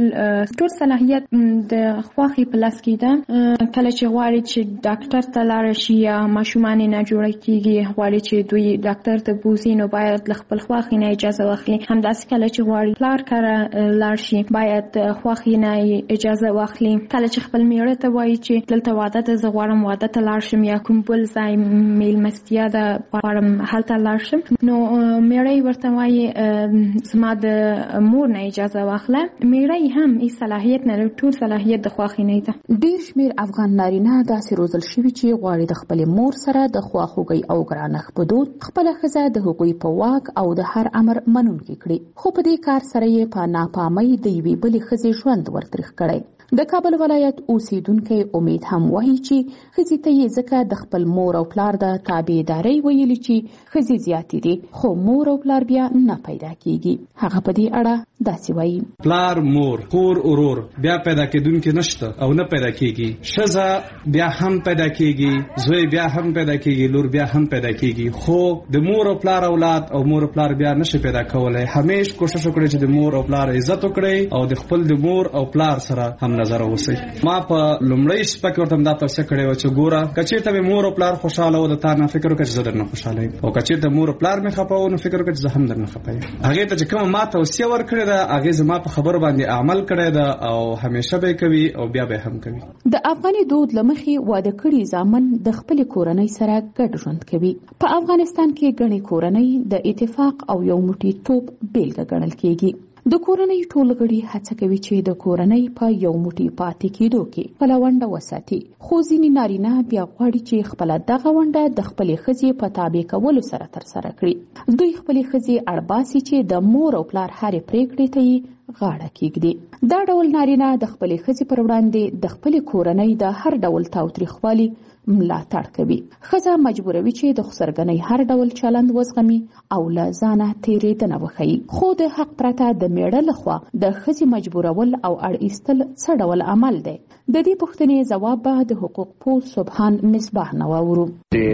ټول صلاحیت د خواښې په لاس کې ده. کله چې غواړي چې ډاکټر ته لاړ شي یا ماشومان نه جوړه کېږي، غواړي چې دوی ډاکټر ته بوزي، نو باید له خپل خواښې نه اجازه واخلي. همداسې کله چې غواړي پلار کره لاړ شي باید خواښې نه اجازه واخلي. کله چې خپل میړه ته وایي چې دلته واده ته زه غواړم واده ته لاړ شم یا کوم بل ځای میلمستیا ده غواړم هلته لاړ شم، نو میړه یې ورته وایي زما د مور نه اجازه واخله. میړه هم هیڅ صلاحیت نه لري، ټول صلاحیت د خواښې نه ده. ډېر شمېر افغان نارینه داسې روزل شوي چې غواړي د خپلې مور سره د خواخوږۍ او ګرانښت په دود خپله ښځه د هغوی په واک او د هر امر منونکې کړي، خو په دې کار سره یې په ناپامۍ د یوې بلې ښځې ژوند ورتریخ کړی. د کابل ولایت اوسیدونکی امید هم وایي چې ښځې ته یې ځکه د خپل مور او پلار د تابعدارۍ ویلي چې ښځې زیاتې دي، خو مور او پلار بیا نه پیدا کیږي. هغه په دې اړه داسې وایي. پلار، مور، خور، ورور بیا پیدا کېدونکي نشته او نه پیدا کیږي. ښځه بیا هم پیدا کیږي، زوی بیا هم پیدا کیږي، لور بیا هم پیدا کیږي، خو د مور او پلار اولاد او مور او پلار بیا نشي پیدا کولای. همیش کوشش وکړئ چې د مور او پلار عزت وکړئ او د خپل د مور او پلار سره هم نظر اوسئ. ما په لومړی شپه کې ورته دا توصیه کړې وه چې ګوره که چېرته مې مور او پلار خوشحاله و د تا نه فکر وکړه چې زه درنه خوشحاله یم، او که چېرته مور او پلار مې خفه و نو فکر وکړه چې زه هم درنه خفه یم. هغې ته چې کومه ما توصیه ورکړې ده هغې زما په خبرو باندې عمل کړی ده او همیشه به یې کوي او بیا به هم کوي. د افغاني دود له مخې واده کړي زامن د خپلې کورنۍ سره ګډ ژوند کوي. په افغانستان کې ګڼې کورنۍ د اتفاق او یو موټی توب بیلګه ګڼل کېږي. د کورنۍ ټول غړي هڅه کوي چې د کورنۍ په یو موټی پاتې کېدو کې خپله ونډه وساتي، خو ځینې نارینه بیا غواړي چې خپله دغه ونډه د خپلې ښځې په تابع کولو سره ترسره کړي. دوی خپلې ښځې اړباسي چې د مور او پلار هرې پریکړې ته یې غاړه کېږدي. دا ډول نارینه د خپلې ښځې پر وړاندې د خپلې کورنۍ د هر ډول تاوتریخوالي ملاتړ کوي. ښځه مجبوروي چې د خسرګنۍ هر ډول چلند وزغمي او له ځانه تېرېدنه وښیي، خو د حق پرته د میړه لخوا د ښځې مجبورول او اړ ایستل څه ډول عمل دی؟ د دې پوښتنې ځواب به د حقوق پوه سبحان مصباح نه واورو.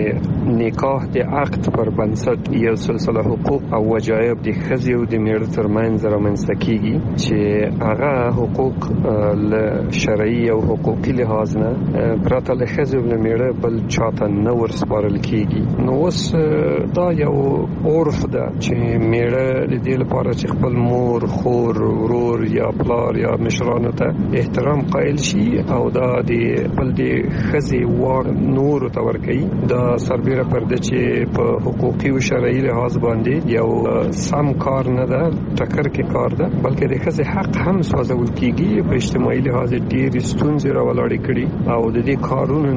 د نکاح د عقد پر بنسټ یو سلسله حقوق او وجایب د ښځې او د میړه ترمنځ رامنځته کیږي چې هغه حقوق له شرعي او حقوقي لحاظ نه پرته له ښځې او له میړه بل چاته نه ورسپارل کیږي. نو اوس دا یو عرف ده چې میړه د دې لپاره چې خپل مور، خور، ورور یا پلار یا مشرانو ته احترام قایل شي او دا د بل د ښځې واک نورو ته ورکوي، دا سربیره پرده چې په حقوقي او شرعي لحاظ باندې یو سم کار نه ده، ټکر کې کار ده، بلکې د ښځې حق هم سوځول کیږي. په اجتماعي لحاظ ډېرې ستونزې راولاړې کړي او د دې کارونو نه باید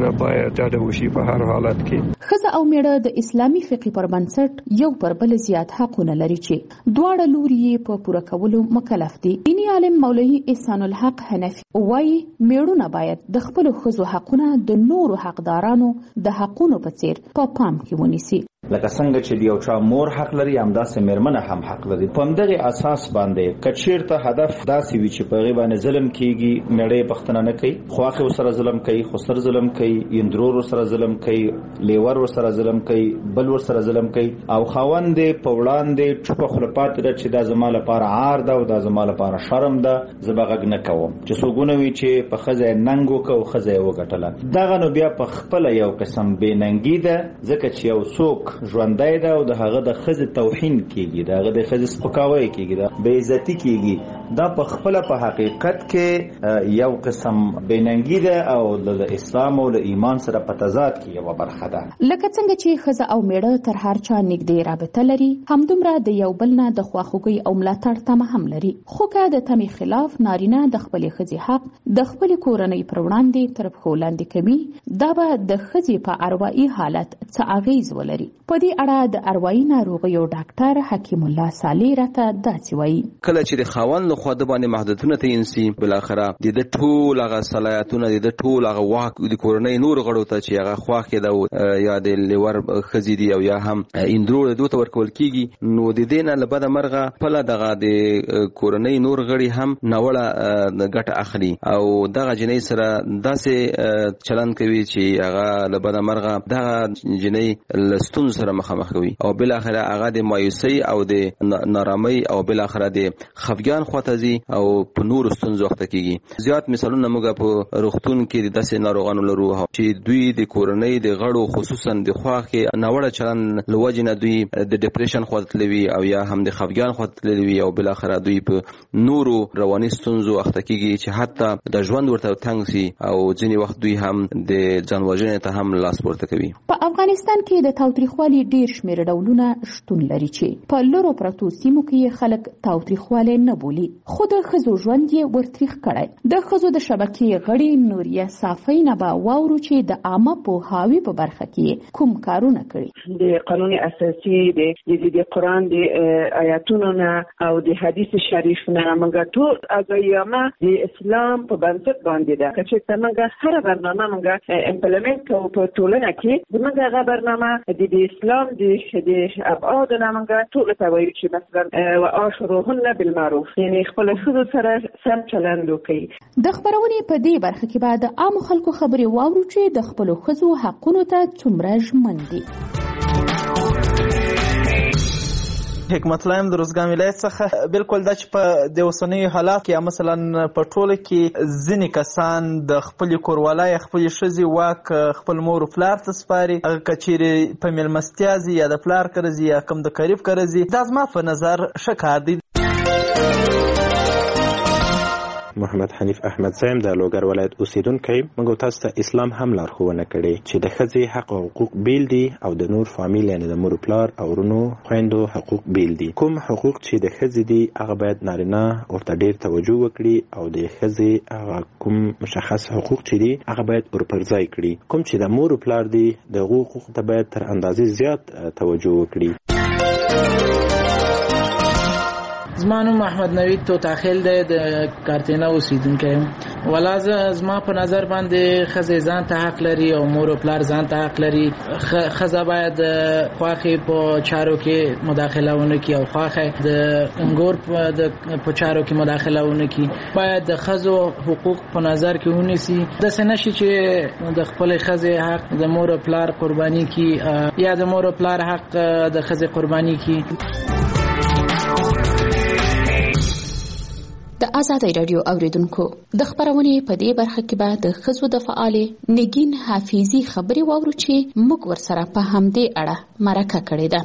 ډاډه وشي په هر حالت کې. ښځه او میړه د اسلامي فقه پر بنسټ یو پر بل زیات حقونه لري چې دواړه لوري یې په پوره کولو مکلف دي. دیني عالم مولوي احسان الحق حنفي وایي میړونه باید د خپلو ښځو حقونه د نورو حقدارانو د حقونو په څیر په پام کې ونیسي. لکه څنګه چې یو چا مور حق لري همداسې میرمنه هم حق لري. په همدغه اساس باندې که چیرته هدف داسې وي چې په هغې باندې ظلم کیږي میړه پښتنه نه کوي، خواښې ورسره ظلم کوي، خسر ظلم کوي، اندرور ورسره ظلم کوي، لیور ورسره ظلم کوي، بل ورسره ظلم کوي او خاوند په وړاندې چوپه خوله پاتې ده چې دا زما لپاره عار ده او دا زما لپاره شرم ده، زه به غږ نه کوم. چې څوکونه وي چې په ښځه یې ننګ وکړه او ښځه یې وګټله، دغه نو بیا په خپله یو قسم بې ننګي ده، ځکه چې یو څوک ژوندی ده او د هغه د ښځې توهین کیږي، د هغه د ښځې سپکاوی کیږي، د بې عزتي کیږي. دا په خپله په حقیقت کې یو قسم بې ننګي ده او د اسلام او د ایمان سره په تضاد کې یوه برخه ده. لکه څنګه چې ښځه او میړه تر هر چا نږدې رابطه لري، همدومره د یو بل نه د خواخوږۍ او ملاتړ تمه هم لري. خو که د تمې خلاف نارینه د خپلې ښځې حق د خپلې کورنۍ پر وړاندې تر پښو لاندې کوي، دا به د ښځې په اروایي حالت څه اغیز ولري. په دې اړه د اروایي ناروغیو ډاکټر حکیم الله صالح راته داسې وایي. کله چې د خاوند له خوا د باندې محدودیتونه تعین سي، بالاخره د ټول هغه صلاحیتونه د ټول هغه واک د کورنۍ نور غړو ته چې هغه خواښې ده یا د لیور ښځې دي او یا هم اندرور دوی ته ورکول کیږي، نو د دې نه له بده مرغه خپله دغه د کورنۍ نور غړي هم ناوړه ګټه اخلي او دغه جنۍ سره داسې چلند کوي چې هغه له بده مرغه دغه جنۍ له ستونزو سره مخامخ کوي او بالاخره هغه د مایوسۍ او د نارامۍ او بالاخره د خفګان خواته ځي او په نورو ستونزو اخته کیږي. زیات مثالونه موږ په روغتون کې د داسې ناروغانو لرو چې دوی د کورنۍ د غړو خصوصا د خواښې ناوړه چلند له وجې نه دوی د ډیپریشن خواته تللي وي او یا هم د خفګان خواته تللي وي او بالاخره دوی په نورو رواني ستونزو اخته کیږي چې حتی د ژوند ورته تنګ سي او ځینې وخت دوی هم د ځان وژنې ته هم لاس پورته کوي. په افغانستان کې د تاوتریخوالي ډیر شمېر ډولونه شتون لري چې په لرو پرتو سیمو کې خلک تاوتریخوالی نه بولي، خو د ښځو ژوند یې ورتریخ کړی. د ښځو د شبکې غړي نوریه صافۍ نه به واورو چې د عامه پوهاوي په برخه کې کوم کارونه کړي. د قانون اساسي د قرآن د آیاتونو نه او د حدیث شریف نه موږ ټول اګیامه د اسلام په بنسټ باندې ده چې موږ هر برنامه موږ امپلیمنت کوو په ټولنه کې. موږ هغه برنامه د اسلام د ابعاد نه موږ ټول ته وایو چې مثلا واشروهن بالمعروف، یعنی خپل ښځو سره سم چلند وکړي. د خبرونې په دې برخه کې بعد عام خلکو خبرې واورو چې د خپل ښځو حقونو ته څومره ژمن دي. حکمت الله د روزګان ولایت څخه بالکل دا چې په د اوسنیو حالات کې مثلا په ټوله کې ځینې کسان د خپل کوروالی خپل ښځې واک خپل مور او پلار ته سپاري، هغه که چیرې په میلمستیا ځي یا د پلار کره ځي یا کوم د قریب کره ځي، دا زما په نظر ښه کار دی. محمد حنیف احمد زایم د لوګر ولایت اوسیدونکی. موږ تاسو ته اسلام هم لارښوونه کړې چې د ښځې حق او حقوق بیل دي او د نور فامیل یعنی د مور پلار او ورونو خویندو حقوق بیل دي. کوم حقوق چې د ښځې دي هغه باید نارینه ورته ډیر توجه وکړي او د ښځې هغه کوم مشخص حقوق چې دي هغه باید ورپرځای کړي. کوم چې د مور پلار دي د حقوق ته باید تر اندازې زیات توجه وکړي. زما نوم محمد نوید توتاخیل دی، د کارتینا اوسیدونکی یم. ولا زما په نظر باندې ښځې ځان ته حق لري او مور او پلار ځان ته حق لري. ښځه باید خواښې په چارو کې مداخله ونه کړي او خواښې د انګور په چارو کې مداخله ونه کړي. باید د ښځو حقوق په نظر کې ونیسي. داسې نشي چې د خپلې ښځې حق د مور او پلار قرباني کړي یا د مور او پلار حق د ښځې قرباني کړي. د آزادۍ رادیو اوریدونکو د خبرونې په دې برخه کې به د ښځو د فعالې نگین حافظي خبرې واورو چې موږ ورسره په همدې اړه مرکه کړې ده.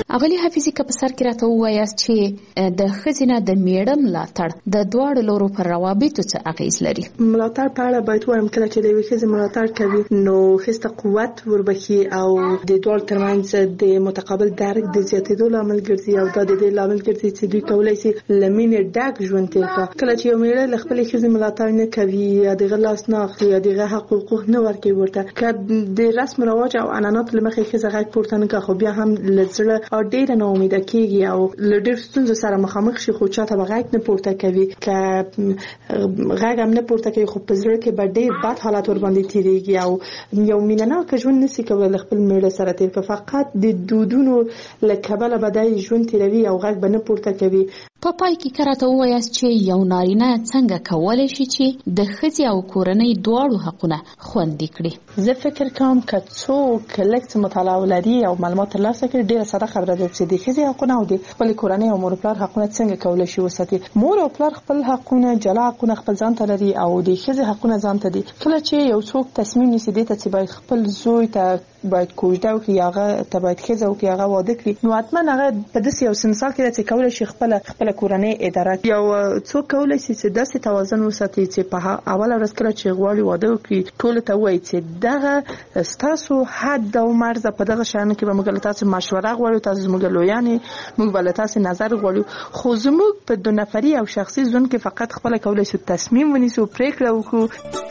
اغلی حافظي که په سر کې راته ووایاست چې د ښځې نه د میړه ملاتړ د دواړو لورو پر روابطو څه اغیز لري؟ ملاتړ په اړه باید وایم کله چې د یوې ښځې ملاتړ کوي نو ښځې ته قوت وربخي او د دواړو ترمنځ د متقابل درک د زیاتېدو لامل ګرځي او دا د دې لامل ګرځي چې دوی کولی شي له مینې ډک ژوند تېر کړي. کله چې یو میړه له خپلې ښځې ملاتړ نه کوي یا د هغه لاس نه اخلي یا د هغه حقوق نه ورکوي ورته، که د رسم رواج او عنعناتو له مخې ښځه غږ پورته نه کړي خو بیا هم له زړه ډېره ناامیده کېږي او له ډېرو ستونزو سره مخامخ شي خو چاته به غږ نه پورته کوي. که غږ هم نه پورته کوي خو په زړه کې به ډېر بد حالت ورباندې تېرېږي او یو مینهناکه ژوند نشي کولی له خپل میړه سره تېر کړي. فقط د دودونو له کبله به دی ژوند تېروي او غږ به نه پورته کوي. په پای کې که راته ووایاست چې یو نارینه څنګه کولی شي چې د ښځې او کورنۍ دواړو حقونه خوندي کړي؟ زه فکر کوم که څوک لږ څه مطالعه ولري او معلومات ترلاسه کړي ډېره ساده خبره ده چې د ښځې حقونه او د خپلې کورنۍ او مور پلار حقونه څنګه کولی شي وساتي. مور او پلار خپل حقونه جلا حقونه خپل ځان ته لري او د ښځې حقونه ځان ته دي. کله چې یو څوک تصمیم نیسي دې ته چې باید خپل زوی ته باید کوژده وکړي یا هغه ته باید ښځه وکړي هغه واده کړي نو حتما هغه په داسې یو سنسال کې ده چې کولی شي خپله کورنۍ اداره کړي. یو څوک کولی شي چې داسې توازن وساتي چې په اوله ورځ کله چې غواړي واده وکړي ټولو ته ووایي چې دغه ستاسو حد او مرزه په دغه شیانو کې به موږ له تاسو مشوره غواړو، تاسو زموږ لویانې، موږ به له تاسو نظر غواړو. خو زموږ په دو نفري او شخصي ژوند کې فقط خپله کولی شو تصمیم ونیسو، پرېکړه وکړو.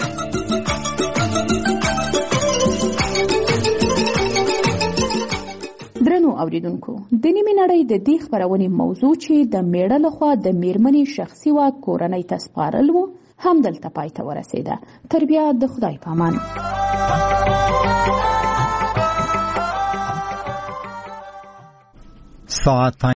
درنو اوریدونکو، د نیمې نړۍ د دې خپرونې موضوع چې د میړه لخوا د میرمنې شخصي واک کورنۍ ته سپارل و هم دلته پای ته ورسېده. تر بیا د خدای په امان. ساعت